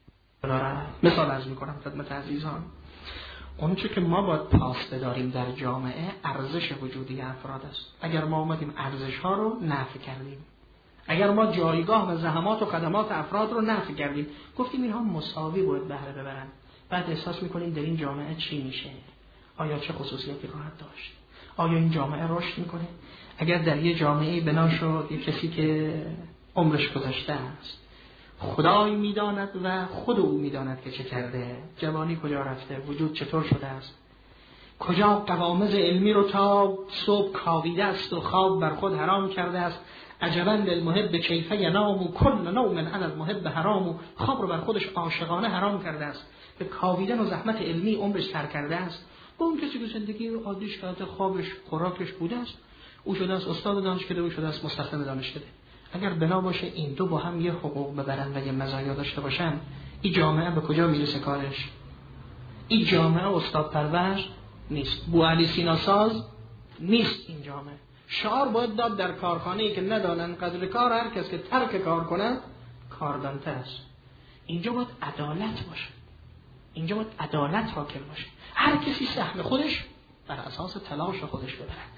مثال عرض میکنم خدمت عزیزان، اون چه که ما باید پاس بداریم در جامعه ارزش وجودی افراد است. اگر ما اومدیم ارزش ها رو نفی کردیم، اگر ما جایگاه و زحمات و خدمات افراد رو نفی کردیم، گفتیم اینها مساوی باید بهره ببرن، بعد احساس میکنیم در این جامعه چی میشه؟ آیا چه خصوصیاتی خواهد داشت؟ آیا این جامعه رشد میکنه؟ اگر در یه جامعه بنا شد یه کسی که عمرش گذشته است، خدای میداند و خود او میداند که چه کرده، جوانی کجا رفته، وجود چطور شده است، کجا قوامض علمی رو تا صبح کاویده است و خواب بر خود حرام کرده است. عجبا للمحب کیف ینام کل نوم علی المحب حرام. خواب رو بر خودش عاشقانه حرام کرده است، به کاویدن و زحمت علمی عمرش سر کرده است. با اون کسی که زندگی عادیش کرده، خوابش خوراکش بوده است، او شده است استاد دانشکده، او شده است مستخدم دانشکده. اگر بنا باشه این دو با هم یه حقوق ببرن و یه مزایا داشته باشن، این جامعه به کجا میرسه کارش؟ این جامعه استاد پرور نیست، بو علی سینا ساز نیست. این جامعه شعار باید داد در کارخانه‌ای که ندانن قدر کار، هر کس که ترک کار کنه کاردانته است. اینجا باید عدالت باشه، اینجا باید عدالت حاکم باشه، هر کسی سهم خودش بر اساس تلاش خودش ببرد،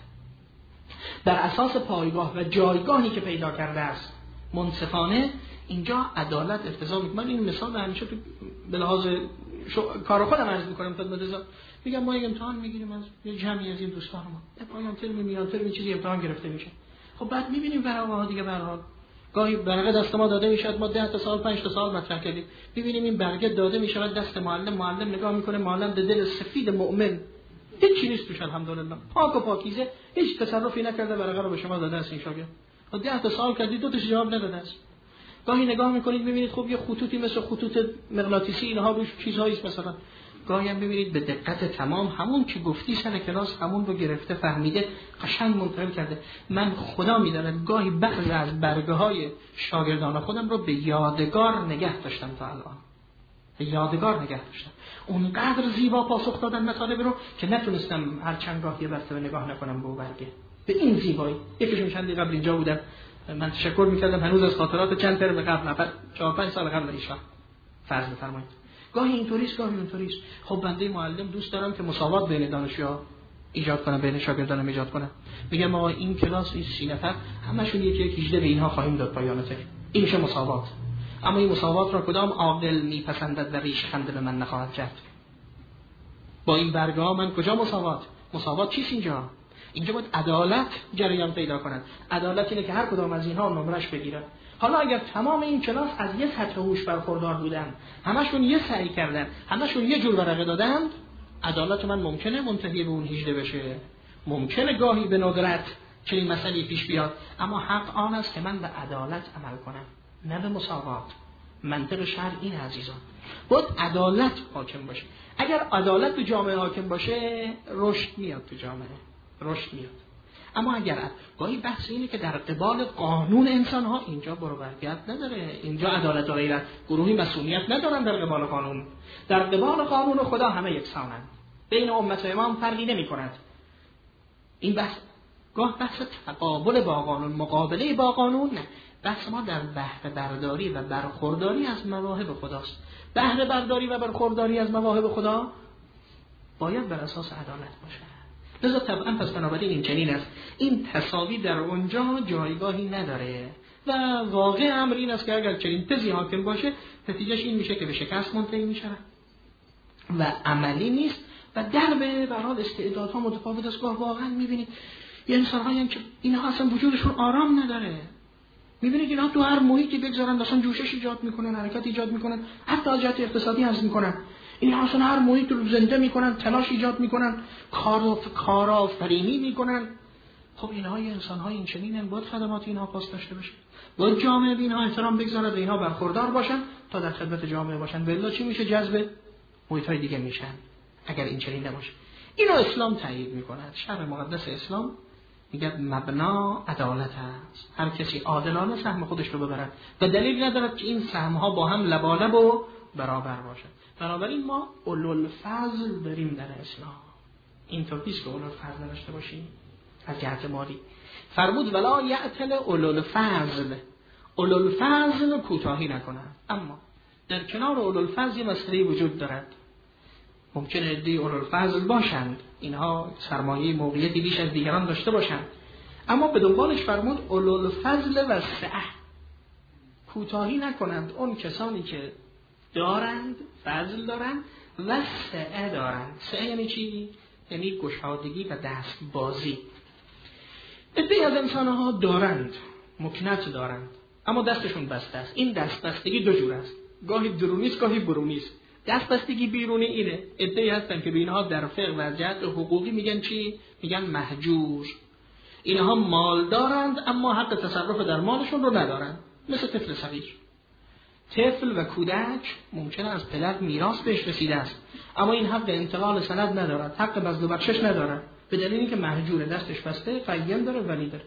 بر اساس پایگاه و جایگاهی که پیدا کرده است منصفانه. اینجا عدالت اقتضا میکنه. من این مثال همیشه تو به لحاظ شو... کار خودم عرض میکنم خدمت حضرت. میگم ما یک امتحان میگیریم از یه جمعی از این دوستان ما، به پایان ترم میاد ترم چیزی امتحان گرفته میشه. خب بعد میبینیم ورقه‌ها دیگه به هر حال گاهی برقه دست ما داده میشه، ما ده تا سال پنج تا سال مطرح کردیم، ببینیم این برگه داده میشه دست معلم، معلم نگاه میکنه، معلم به دل سفید مؤمن هیچ نیست توش، الحمدلله پاک و پاکیزه، هیچ تصرفی نکرده، برقه رو به شما داده است این شاگرد. خب ده تا سال کردید دو تاش جواب نداده است. گاهی نگاه میکنید ببینید خب یه خطوطی مثل خطوط مغناطیسی اینها روش چیزهایی است مثلا، گاهی هم ببینید به دقت تمام همون که گفتی سر کلاس همون رو گرفته، فهمیده، قشنگ منتقل کرده. من خدا میداند گاهی بعضی از برگه های شاگردان خودم رو به یادگار نگه داشتم تا الان، به یادگار نگه داشتم. اونقدر زیبا پاسخ دادن مطالب رو که نتونستم هر چند گاه یه مرتبه نگاه نکنم به اون برگه، به این زیبایی. یکیشون چند دقیقه قبل اینجا بودن، من تشکر میکردم هنوز از خاطرات چند ترم قبل، نفر چهار پنج سال قبل ایشان فرض بفرمایید. گاهی اینطوریست گاهی اونطوریست. خب بنده معلم دوست دارم که مساوات بین دانشجوها ایجاد کنم، بین شاگردانم ایجاد کنم. میگم ما این کلاس این سی نفر همشون یکی یک هجده به اینها خواهیم داد پایان ترم، این میشه مساوات. اما این مساوات را کدام عاقل میپسندد و ریش خنده به من نخواهد کرد؟ با این برگه ها من کجا مساوات؟ مساوات چیست اینجا؟ اینجا باید عدالت جریان پیدا کند. عدالت اینه که هر کدام از اینها نمرش بگیره. حالا اگر تمام این کلاس از یه سطح هوش برخوردار بودن، همشون یه سعی کردن، همشون یه جور ورقه دادند، عدالت من ممکنه منتهی به اون هجده بشه، ممکنه گاهی به ندرت چنین مسئله پیش بیاد، اما حق آن است که من به عدالت عمل کنم، نه به مساوات. منطق شرع این عزیزان، باید عدالت حاکم باشه. اگر عدالت تو جامعه حاکم باشه، رشد میاد تو جامعه، رشد میاد. اما اگر گاهی بحث اینه که در قبال قانون انسان ها اینجا برابریت نداره، اینجا عدالت و غیرت، گروهی مسئولیت ندارن در قبال قانون، در قبال قانون خدا همه یکسانند، بین امت و امام فرقی نمی کند. این بحث گاه بحث تقابل با قانون، مقابله با قانون نه، بحث ما در بهره برداری و برخورداری از مواهب خداست. بهره برداری و برخورداری از مواهب خدا باید بر اساس عدالت باشه. لذا طبعا پس بنابراین این چنین است، این تساوی در اونجا جایگاهی نداره و واقع امر این است که اگر چنین تزی حاکم باشه، نتیجهش این میشه که به شکست منتهی میشه و عملی نیست و در به برحال استعدادها متفاوت است. واقعا میبینید یه انسان‌هایی هم که اینها اصلا وجودشون آرام نداره، میبینید اینا تو هر محیطی بگذارن اصلا جوشش ایجاد میکنن، حرکت ایجاد میکنن، حتی از جهت اقتصادی عرض میکنن، اینها اصلا هر محیط رو زنده میکنن، تلاش ایجاد میکنن، کارآفرینی میکنن. خب اینها یه انسان‌های این چنینن، باید خدمات اینها پاس داشته بشه، باید جامعه به اینها احترام بگذارد، اینها برخوردار باشن تا در خدمت جامعه باشن، ولی چی میشه؟ جذب محیط‌های دیگه میشن اگر این چنین نباشه. اینو اسلام تایید میکند. شرع مقدس اسلام میگه مبنا عدالت است، هر کسی عادلانه سهم خودش رو ببرد و دلیل ندارد که این سهم‌ها با هم لبالب و برابر باشد. بنابراین ما اولوالفضل داریم در اسلام، اینطور نیست که اولوالفضل داشته باشیم. از جهت مالی فرمود ولا یعتل اولوالفضل، اولوالفضل کوتاهی نکنند. اما در کنار اولوالفضل یه مسئله وجود دارد. ممکنه عده‌ای اولوالفضل باشند، اینها سرمایه موقعیتی بیش از دیگران داشته باشند، اما به دنبالش فرمود اولوالفضل و سعه، کوتاهی نکنند اون کسانی که دارند، فضل دارند و سعه دارند. سعه یعنی چی؟ یعنی گشادگی و دست بازی. عده‌ای از انسان‌ها دارند، مکنت دارند، اما دستشون بسته است. این دست بستگی دو جور است، گاهی درونی است گاهی برونی است. دست بستگی بیرونی اینه، عده‌ای هستن که به اینها در فقه و جهت حقوقی میگن چی؟ میگن مهجور. اینها مال دارند اما حق تصرف در مالشون رو ندارند، مثل طفل صغیر. طفل و کودک ممکنه از پدر میراث بهش رسیده است اما این حق انتقال سند ندارد، حق بذل و بخشش ندارد، به دلیل اینکه مهجور، دستش بسته، فیم داره، ولی داره.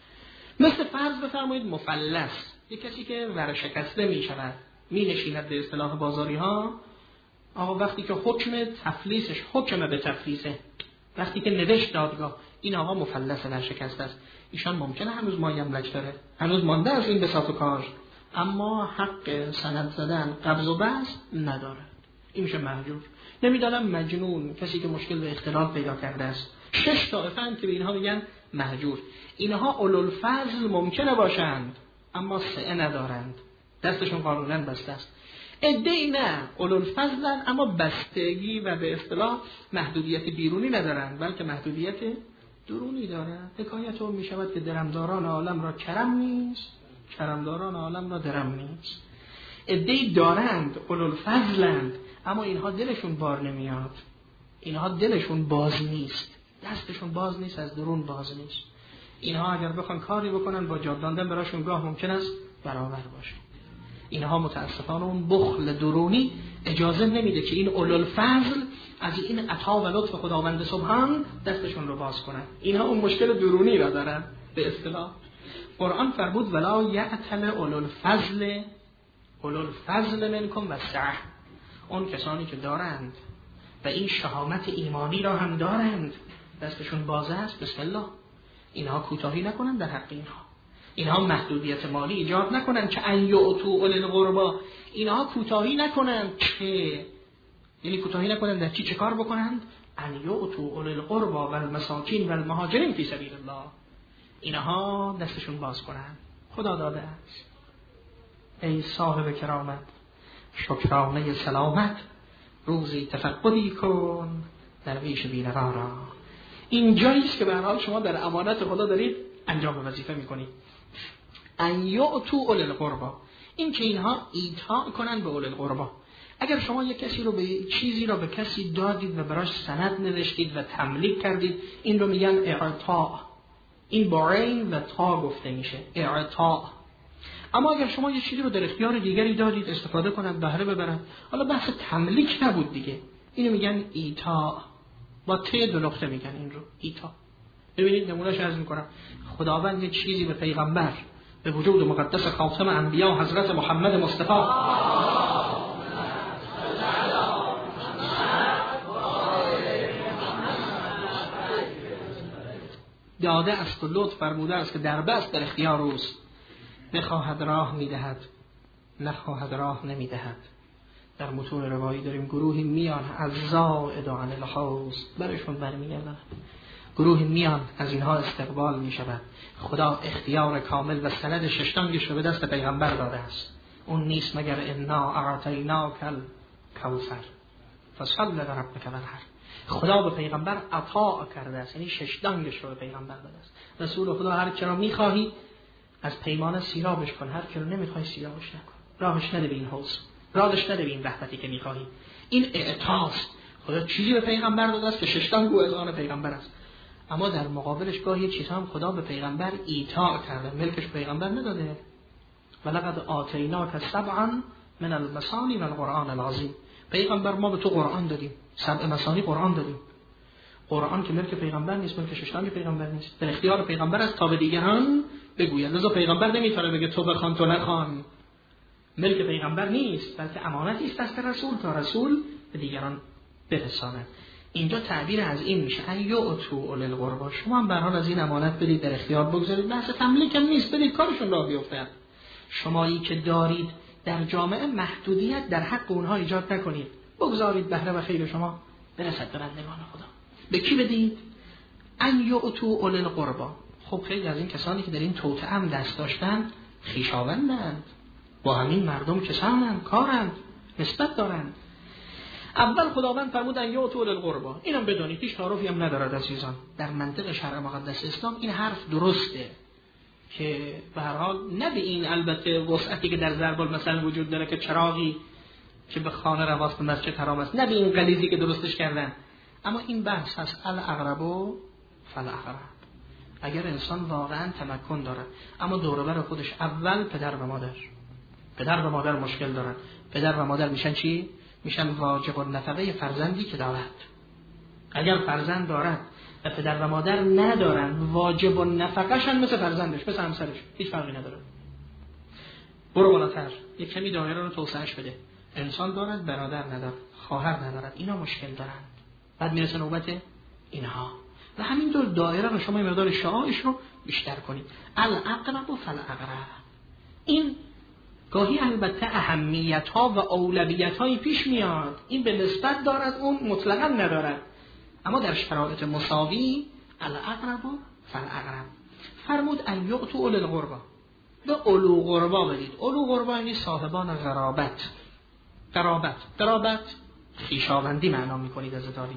مثل فرض بفرمایید مفلس، یک کسی که ورشکسته می شود، می نشیند به اصطلاح بازاری ها. آقا وقتی که حکم تفلیسش حکم به تفلیسه، وقتی که نوشت دادگاه این آقا مفلس ورشکسته است، ایشان ممکنه هنوز مایه املک داره، هنوز مانده از این بساط و کار، اما حق سند زدن، قبض و بسط نداره، این میشه مهجور. نمیدانم مجنون، کسی که مشکل به اختلاط پیدا کرده است. شش طایفه هم که به اینها میگن مهجور. اینها اولوالفضل ممکنه باشند اما سعه ندارند، دستشون قانونا بسته است. عده‌ای نه، اولوالفضلن اما بستگی و به اصطلاح محدودیت بیرونی ندارند بلکه محدودیت درونی دارند. حکایت اون میشود که درمداران عالم را کرم نیست، کرمداران عالم را درم نیست. عده‌ای دارند، اولوالفضلند، اما اینها دلشون بار نمیاد، اینها دلشون باز نیست، دستشون باز نیست، از درون باز نیست. اینها اگر بخوان کاری بکنن با جاداندن براشون گاه ممکن است برابر باشه. اینها متاسفانه اون بخل درونی اجازه نمیده که این اولوالفضل از این عطا و لطف خداوند سبحان دستشون رو باز کنن. اینها اون مشکل درونی را دارن. به اصطلاح قرآن فرمود ولا یعتل اولوالفضل اولوالفضل منکم و سعه، اون کسانی که دارند و این شهامت ایمانی را هم دارند، دستشون باز است، بسم الله، اینها کوتاهی نکنن در حق اینها. اینها محدودیت مالی ایجاد نکنن که ان یؤتوا اولی القربی، اینها کوتاهی نکنن که، یعنی کوتاهی نکنن در چی چه کار بکنند؟ ان یؤتوا اولی القربی و المساکین و المهاجرین فی سبیل الله، اینها دستشون باز کنن. خدا داده است. ای صاحب کرامت، شکرانه سلامت، روزی تفقدی کن درویش بی‌نوا را. این جاییست که به هر حال شما در امانت خدا دارید انجام وظیفه میکنید. ان یؤتوا اولی القربی، این که اینها ایتاء کنن به اولی القربی. اگر شما یک کسی رو به چیزی رو به کسی دادید و براش سند نوشتید و تملیک کردید، این رو میگن اعطاء. این با عین و تا گفته میشه، اعطاء. اما اگر شما یک چیزی رو در اختیار دیگری دادید استفاده کنند، بهره ببرند، حالا بحث تملیک نبود دیگه، اینو میگن ایتاء. با ته دو نقطه میگن این رو ایتاء. ببینید نمونهش عرض میکنم. خداوند یک چیزی به پیغمبر، به وجود مقدس خاتم انبیا حضرت محمد مصطفی داده است و لطف فرموده است که در بست در اختیار اوست، بخواهد راه میدهد، نخواهد راه نمیدهد. در متون روایی داریم گروهی میان از زائد عن الحوض، برشون برمیگردن، گروهی میان از اینها استقبال میشود. خدا اختیار کامل و سند ششتانگش رو به دست پیغمبر داده است. اون نیست مگر انا اعطیناک الکوثر فصل لربک وانحر. خدا به پیغمبر عطا کرده است، یعنی ششتانگش رو به پیغمبر داده است. رسول خدا هر کی را میخواهی از پیمان سیرابش کن، هر کی رو نمیخوای سیرابش نکن، راهش نده به این حوض، راهش نده به این وحدتی که میخواهی. این اعطاست. خدا چیزی به پیغمبر داده است که ششتانگ او اذعان پیغمبر است، اما در مقابلش گاهی چیزها هم خدا به پیغمبر ایتاء کرده، ملکش پیغمبر نداده. ولقد آتیناک سبعا من المثانی و القرآن العظیم. پیغمبر ما به تو قرآن دادیم، سبع مثانی قرآن دادیم. قرآن که ملک پیغمبر نیست، ملک ششتانگ پیغمبر نیست، در اختیار پیغمبر است تا به دیگران بگوید. لذا پیغمبر نمیتونه بگه تو بخوان تو نخوان، ملک پیغمبر نیست بلکه امانتی است دست رسول تا رسول به دیگران برساند. اینجا تعبیر از این میشه ان یؤتوا اولی القربی. شما هم به هر حال از این امانت بدید، در اختیار بگذارید، بحث تملیک هم نیست، بدید کارشون راه بیفته. شمایی که دارید در جامعه محدودیت در حق اونها ایجاد نکنید، بگذارید بهره و خیر شما برسد به بندگان خدا. به کی بدید؟ ان یؤتوا اولی القربی. خب خیلی از این کسانی که در این توطئه هم دست داشتن خویشاوندند، با همین مردم کسانند، کارند، نسبت دارند. اول خداوند فرمودن یؤتوا للقربی. اینم بدونید هیچ تعارفی هم ندارد عزیزان. در منطق شرع مقدس اسلام این حرف درسته که به هر حال نه به این البته وسعتی که در ضرب المثل وجود داره که چراغی که به خانه رواست به مسجد حرام است، نه به این غلیظی که درستش کردن، اما این بحث هست الاقرب فالاقرب. اگر انسان واقعا تمکن داره اما دور و بر خودش اول پدر و مادر پدر و مادر مشکل دارن، پدر و مادر میشن چی؟ میشن واجب النفقه فرزندی که دارد. اگر فرزند دارد و پدر و مادر ندارن، واجب النفقه‌شن مثل فرزندش، مثل همسرش، هیچ فرقی نداره. برو بالاتر، یک کمی دایره رو توسعهش بده. انسان دارد، برادر ندارد، خواهر ندارد، اینا مشکل دارن. بعد میرسه نوبت اینها و همینطور دایره رو شما مقدار شعاعش رو بیشتر کنید. الاقرب فالاقرب. این گاهی البته اهمیت ها و اولویت هایی پیش میاد، این به نسبت دارد، اون مطلقا ندارد، اما در شرایط مساوی الاقرب فالاقرب. فرمود ان یؤتوا اولی القربی، به اولو قربا بدید. اولو قربا یعنی صاحبان قرابت. قرابت قرابت خویشاوندی معنا میکنید عزیزانی.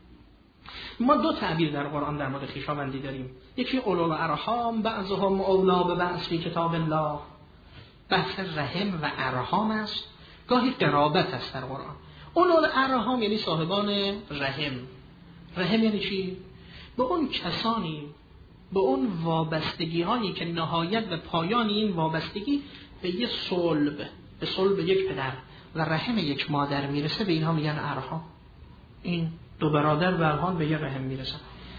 ما دو تعبیر در قرآن در مورد خویشاوندی داریم، یکی اولو الارحام بعضهم اولی ببعض فی کتاب الله، بحث رحم و ارحام است، گاهی قرابت است در قرآن. اولو الارحام یعنی صاحبان رحم. رحم یعنی چی؟ به اون کسانی، به اون وابستگی هایی که نهایت و پایان این وابستگی به یک صلب، به صلب یک پدر و رحم یک مادر میرسه، به اینها میگن ارحام. این دو برادر و ارحام به یک رحم میرسن.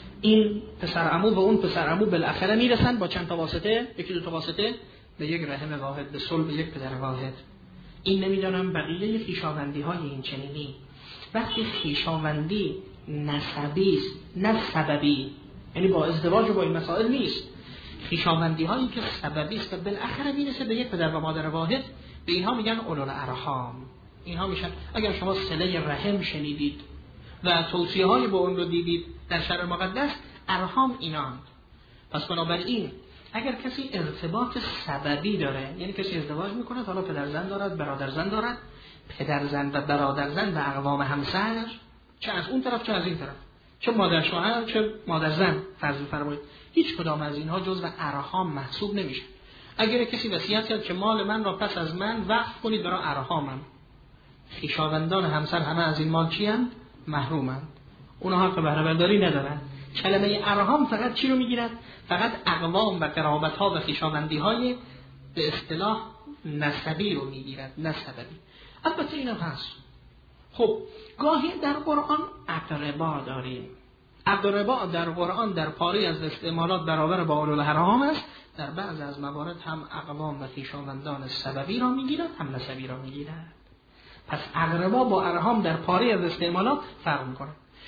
این پسر عمو و اون پسر عمو بالاخره میرسن با چند تا واسطه، یکی دو تا واسطه، به یک رحم واحد، به صلب یک پدر واحد. این نمیدونم بقیه خویشاوندی های این چنینی. وقتی خویشاوندی نسبی است نه سببی، یعنی با ازدواج و با این مسائل نیست، خویشاوندی هایی که سببی است و بالاخره میرسه به یک پدر و مادر واحد، به اینها میگن اولو الارحام. اینها میشن، اگر شما صله رحم شنیدید و توصیه های با اون رو دیدید در شرع مقدس، ارحام اینان. پس بنابراین اگر کسی ارتباط سببی داره، یعنی کسی ازدواج میکنه، حالا پدر زن دارد، برادر زن دارد، پدر زن و برادر زن و اقوام همسر، چه از اون طرف چه از این طرف، چه مادر شوهر چه مادر زن فرض بفرمایید، هیچ کدام از اینها جزو ارحام محسوب نمیشه. اگر کسی وصیت کرد که مال من را پس از من وقف کنید برای ارحامم، خویشاوندان همسر همه از این مال چی اند؟ محرومند. اونها حق بهره برداری ندارن. کلمه ارحام فقط چی رو میگیرد؟ فقط اقوام و قرابت ها و خویشاوندی های به اصطلاح نسبی رو میگیرد، نه سببی. البته اینم هست. خب گاهی در قرآن اقربا داریم. اقربا در قرآن در پاره از استعمالات برابر با اولو الارحام است، در بعض از موارد هم اقوام و خویشاوندان سببی را میگیرد، هم نسبی را میگیرد. پس اقربا با ارحام در پاره از استعمالات فرق میکنه.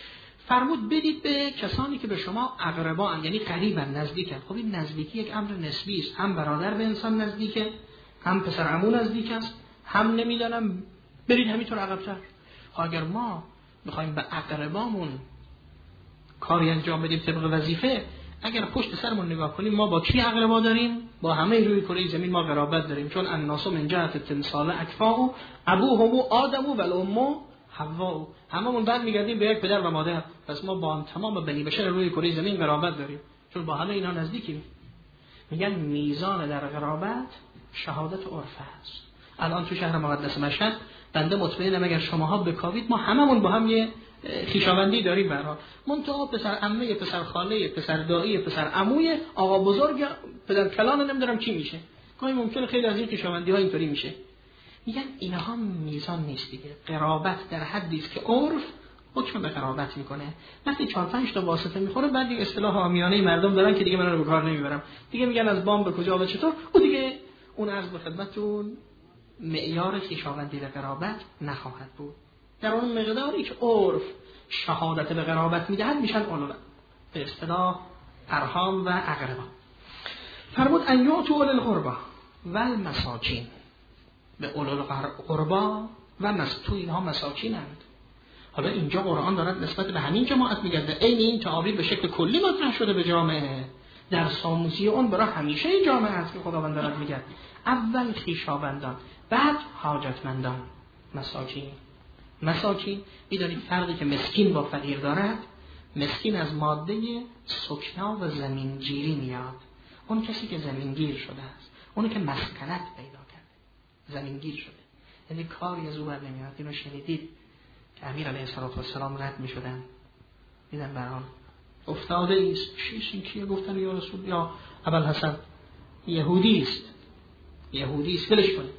فرمود بدید به کسانی که به شما اقربا ان، یعنی قریبن، نزدیکن. خب این نزدیکی یک امر نسبی است، هم برادر به انسان نزدیکه، هم پسر عمو نزدیک است، هم نمیدانم برید همینطور عقب‌تر. اگر ما میخوایم به اقربامون کاری انجام بدیم طبق وظیفه، اگر پشت سرمون نگاه کنیم ما با کی اقربا داریم؟ با همه روی کره زمین ما قرابت داریم، چون الناس من جهت تمثال اکفاء ابوهم آدم و الام حوا، هممون بعد میگردیم به یک پدر و مادر. پس ما با تمام بنی بشر روی کره زمین قرابت داریم، چون با همه اینا نزدیکیم. میگن میزان در قرابت شهادت عرف است. الان تو شهر مقدس مشهد بنده مطمئنم اگر شماها بکاوید ما هممون با هم یه خویشاوندی داریم. برها منتها پسر عمه، پسر خاله، پسر دایی، پسر عموی، آقا بزرگ، پدر کلان، نمیدونم چی میشه. گاهی ممکنه خیلی از این خویشاوندی ها اینطوری میشه. میگن اینها میزان نیست دیگه. قرابت در حدی است که عرف حکم به قرابت میکنه. وقتی چهار پنج تا واسطه میخوره، بعد دیگه اصطلاح عامیانه مردم دارن که دیگه من رو به کار نمیبرم، دیگه میگن از بام به کجا و چطور، و دیگه اون عرض به خدمتتون معیار خویشاوندی به قرابت نخواهد بود. در اون مقداری که عرف شهادت به قرابت میدهد میشن اولو به اصطلاح ارحام و اقربا. فرمود ان یؤتوا اولی القربی و المساکین، به اولو القربا و مس تو اینها مساکینند. حالا اینجا قرآن دارد نسبت به همین جماعت میگه، عین این تعابیر به شکل کلی مطرح شده به جامعه. درس آموزی اون برای همیشه جامعه است که خداوند دارد میگه اول خویشاوندان، بعد حاجتمندان، مساکین. مساکین میدانید فرقی که مسکین با فقیر دارد؟ مسکین از ماده سکنا و زمینگیری میاد. اون کسی که زمینگیر شده است، اونی که مسکنت پیدا کرده، زمینگیر شده، یعنی کاری از او بر نمیاد. اینو شنیدید که امیر علیه السلام رد میشدن، دیدن بران افتاده ایست، شیش این کیه؟ گفتن یا رسول یا ابوالحسن یهودی است، یهودی است، ولش کنه.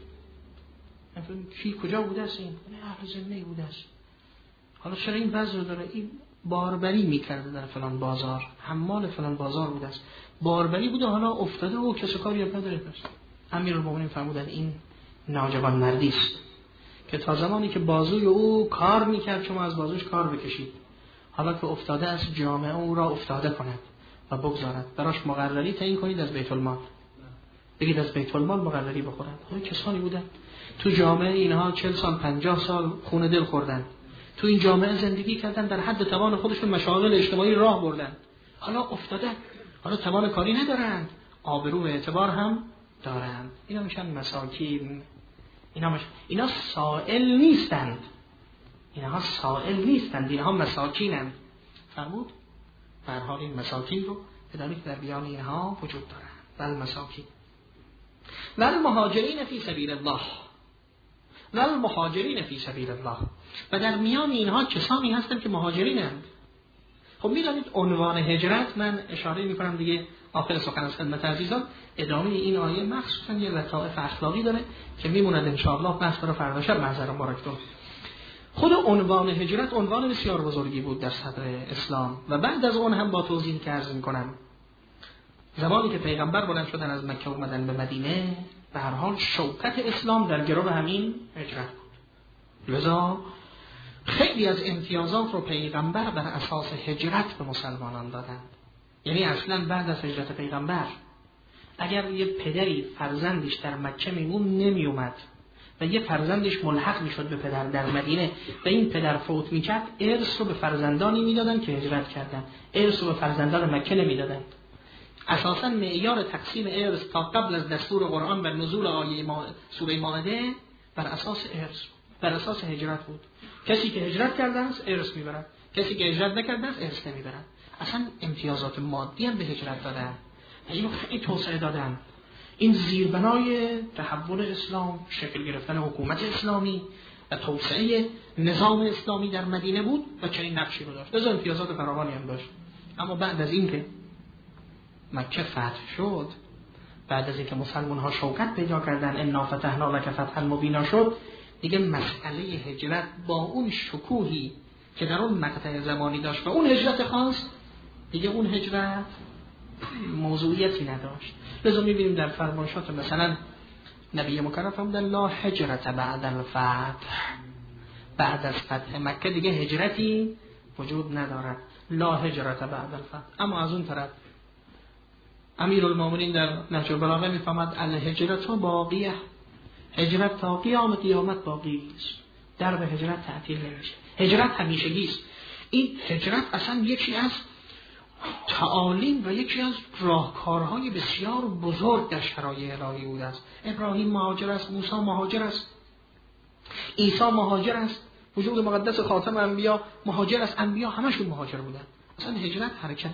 کی کجا بوده است؟ این اهل ذمه بوده است. حالا چرا این وضع داره؟ این باربری میکرده در فلان بازار، حمال فلان بازار بوده است، باربری بوده، حالا افتاده و کسی کاری نداره. پس امیرالمومنین فرمودن این ناجوان مردی است که تا زمانی که بازوی او کار میکرد شما از بازوش کار بکشید، حالا که افتاده است جامعه او را افتاده کند و بگذارد، براش مقرری تعیین کنید از بیت المال، بگید از بیت المال مقرری بخورند. حالا کسانی بودن تو جامعه اینها چهل سال پنجاه سال خون دل خوردن، تو این جامعه زندگی کردن، در حد توان خودشون مشاغل اجتماعی راه بردن، حالا افتاده، حالا توان کاری ندارند، آبرو و اعتبار هم دارند. اینا میشن مساکین. اینا مش... اینا سائل نیستند، اینها سائل نیستند، اینها مساکینند. فرمود به هر حال این مساکین رو بدانید در بیان اینها وجود دارند. ول مساکین ول مهاجرین فی سبیل الله، ول مهاجرین فی سبیل الله، و در میان اینها کسانی هستند که مهاجرینند. خب میدانید عنوان هجرت، من اشاره میکنم دیگه آخر سخن از خدمت عزیزان، ادامه این آیه مخصوصا یه لطائف اخلاقی داره که میموند انشاءالله بحث برای فردا شب معذر مبارکتون. خود عنوان هجرت عنوان بسیار بزرگی بود در صدر اسلام و بعد از اون هم با توضیح که عرض میکنم زمانی که پیغمبر بلند شدن از مکه اومدن به مدینه، به هر حال شوکت اسلام در گرو همین هجرت بود. لذا خیلی از امتیازات رو پیغمبر بر اساس هجرت به مسلمانان دادند. یعنی اصلا بعد از هجرت پیغمبر اگر یه پدری فرزندش در مکه میمون نمی اومد و یه فرزندش ملحق میشد به پدر در مدینه و این پدر فوت میکرد، ارث رو به فرزندانی میدادن که هجرت کردن، ارث رو به فرزندان مکه نمیدادن. اساسا معیار تقسیم ارث تا قبل از دستور قرآن و نزول آیه ما... سوره مائده بر اساس ارث، بر اساس هجرت بود. کسی که هجرت کرده است ارث میبرد، کسی که هجرت نکرده است ارث نمیبرد. اصلا امتیازات مادی هم به هجرت دادن، اینو خیلی توسعه دادن. این زیربنای تحول اسلام، شکل گرفتن حکومت اسلامی و توسعه نظام اسلامی در مدینه بود و چنین نقشی رو داشت. لذا امتیازات فراوانی هم داشت. اما بعد از این که مکه فتح شد، بعد از اینکه مسلمان ها شوکت پیدا کردن، انا فتحنا لک فتحا مبینا شد، دیگه مسئله هجرت با اون شکوهی که در اون مقطع زمانی داشت و اون هجرت خاص، دیگه اون هجرت موضوعیتی نداشت. لذا میبینیم در فرمایشات مثلا نبی مکرم فرمودن لا هجرت بعد الفتح، بعد از فتح مکه دیگه هجرتی وجود ندارد، لا هجرت بعد الفتح. اما از اون طرف امیرالمومنین در نهج البلاغه میفهمد الهجرت باقیه، هجرت تا قیام قیامت باقی است، در به هجرت تعطیل نمیشه، هجرت همیشگی است. این هجرت اصلا یکی از تعالیم و یکی از راهکارهای بسیار بزرگ در شرایع الهی بوده است. ابراهیم مهاجر است، موسی مهاجر است، عیسی مهاجر است، وجود مقدس خاتم انبیا مهاجر است، انبیا همشون مهاجر بودن. اصلا هجرت حرکت،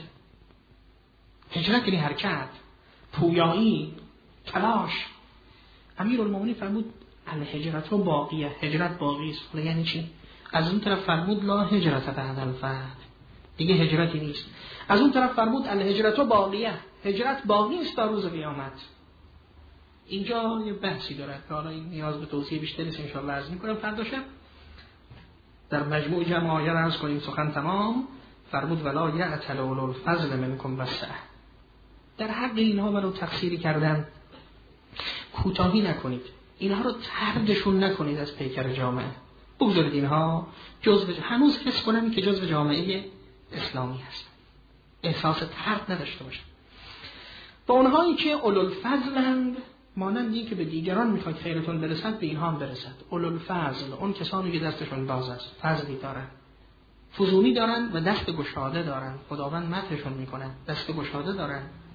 هجرت یعنی حرکت، پویایی، تلاش. امیرالمومنین فرمود الهجرت باقیه، هجرت باقی است. یعنی چی؟ از اون طرف فرمود لا هجرت بعد الفتح، دیگه هجرتی نیست. از اون طرف فرمود الهجرت باقیه، هجرت باقی است تا روز قیامت. اینجا یه بحثی داره که حالا این نیاز به توضیح بیشتری است، ان شاء الله عرض می‌کنم فردا شب. در مجموع جمع آیه عرض کنیم سخن تمام. فرمود ولا یأتل اولو الفضل منکم والسعه، در حق اینها ولو تقصیری کردن کوتاهی نکنید، اینها رو طردشون نکنید از پیکر جامعه، بگذارید اینها جزء هنوز حس کنن که جزء جامعه اسلامی هست، احساس طرد نداشته باشن. با اونهایی که اولوالفضلند، مانند این که به دیگران میخواید خیرتون برسد به اینها هم برسد. اولوالفضل اون کسانی که دستشون باز است، فضلی دارن، فزونی دارن و دست گشاده دارن. خداوند مدحشون میکنن، دست گشاده دارن.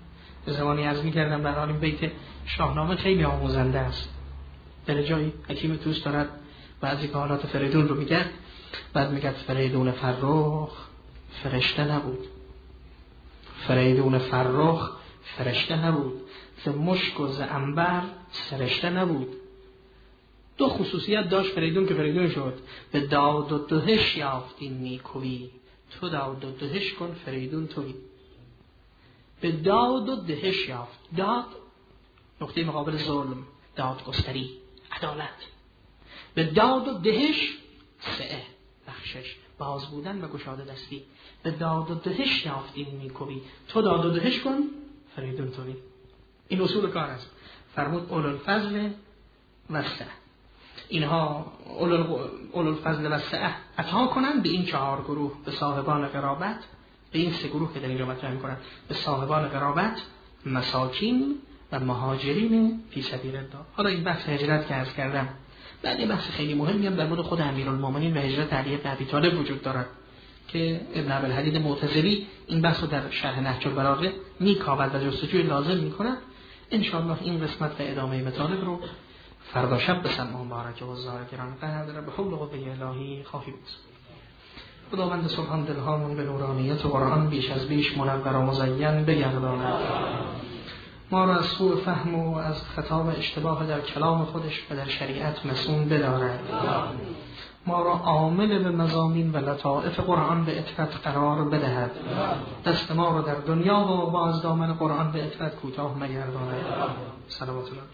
به زمانی عرض می‌کردم در حال این بیت شاهنامه خیلی آموزنده است. در جایی حکیم توس دارد بعضی که حالات فریدون رو میگه، بعد میگه فریدون فرخ فرشته نبود، فریدون فرخ فرشته نبود، ز مشک و ز عنبر سرشته نبود. دو خصوصیت داشت فریدون که فریدون شد. به داد و دهش یافتین نیکویی، تو داد و دهش کن فریدون تویی. به داد و دهش یافت. داد نقطه مقابل ظلم، دادگستری، عدالت. به داد و دهش سعه، بخشش، باز بودن و گشاده دستی. به داد و دهش یافتین نیکویی، تو داد و دهش کن فریدون تویی. این اصول کار است. فرمود اولوالفضل و سعه، اینها اولوالفضل و سعه عطا کنند به این چهار گروه، به صاحبان قرابت، به این سه گروه که در اینجا مطرح می‌کنند، به صاحبان قرابت، مساکین و مهاجرین فی سبیل الله. حالا این بحث هجرت که عرض کردم، بعد این بحث خیلی مهمی هم در مورد خود امیرالمومنین و هجرت علی بن ابی طالب وجود دارد که ابن ابوالحدید معتزلی این بحث رو در شرح نهج البلاغه میکاود و جستجوی لازم می‌کند. ان شاء الله این قسمت و ادامه مطالب رو فردا شب به سمع مبارک و ذاکران قدر به حول قوه الهی خواهی بود. خداوند سبحان دلهامون به نورانیت و قرآن بیش از بیش منور و مزین بگرداند. ما را از سوء فهم و از خطا و اشتباه در کلام خودش و در شریعت مسئول بدارد. ما را عامل به مضامین و لطائف قرآن به عطرت قرار بدهد. دست ما را در دنیا و با از دامن قرآن به عطرت کوتاه مگرداند. صلوات الله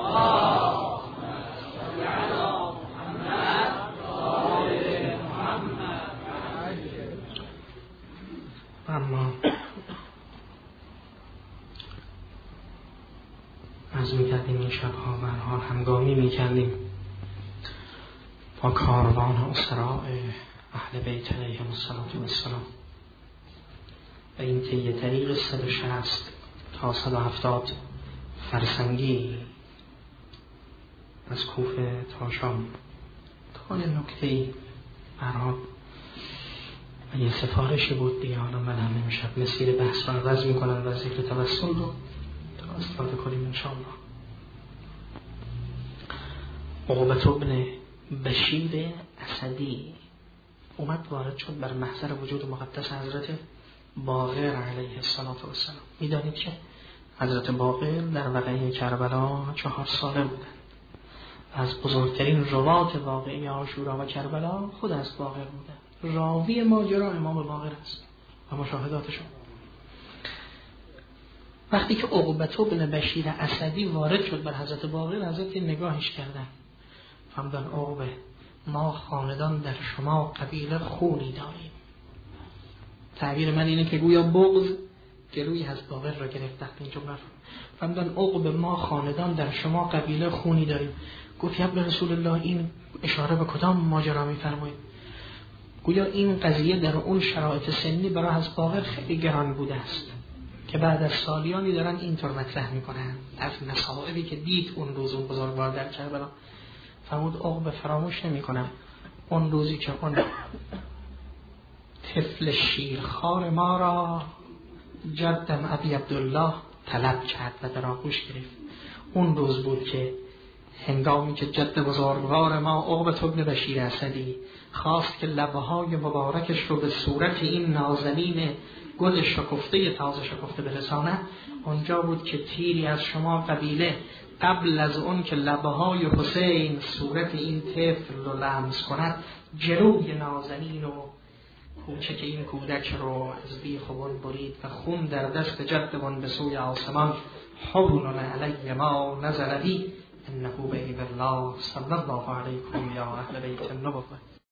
اما از میکردیم این شبها و حال همگامی میکردیم با کاروان اسراء اهل بیت علیهم السلام و این طی طریق صد و شصت تا صد و هفتاد فرسنگی از کوفه تا شام تا یه نکته‌ای برها و یه سفارشی بود دیگه. حالا من هم نمیشد مسیر بحث رو عوض میکنم و ذکر توسل رو تا استفاده کنیم انشاءالله. عقبة ابن بشیر اسدی اومد وارد شد بر محضر وجود مقدس حضرت باقر علیه السلام. میدانید که حضرت باقر در وقعه کربلا چهار ساله بودن. از بزرگترین روات واقعه عاشورا و کربلا خود از باقر بودن. راوی ماجرا امام باقر است و مشاهداتشون. وقتی که عقبة ابن بشیر اسدی وارد شد بر حضرت باقر، حضرت نگاهش کردن، فهمدن عقبه ما خاندان در شما قبیله خونی داریم. تعبیر من اینه که گویا بغض گلوی از باقر را گرفت. تحت این جمله فهمدن عقبه ما خاندان در شما قبیله خونی داریم. گفت یا رسول الله این اشاره به کدام ماجرا می‌فرمایید؟ گویا این قضیه در اون شرایط سنی برای از باقر خیلی گران بوده است که بعد از سالیانی دارن اینطور مطرح میکنن از مصائبی که دید اون روز اون بزرگوار در کربلا. فرمود عقبه فراموش نمی کنم اون روزی که اون طفل شیرخوار ما را جدم ابی عبدالله طلب کرد و در آغوش گرفت. اون روز بود که هنگامی که جد بزرگوار ما عقبة ابن بشیر اسدی خواست که لبهای مبارکش رو به صورت این نازنین گل شکفته تازه شکفته برسانه، اونجا بود که تیری از شما قبیله قبل از اون که لبهای حسین صورت این طفل رو لمس کند، جلوی نازنین و کوچک این کودک رو از بیخ و بن برید و خون در دست جدمون به سوی آسمان. حولون علی ما نظر بی انه بإذن الله صلی الله علیکم یا اهل بیت النبوة.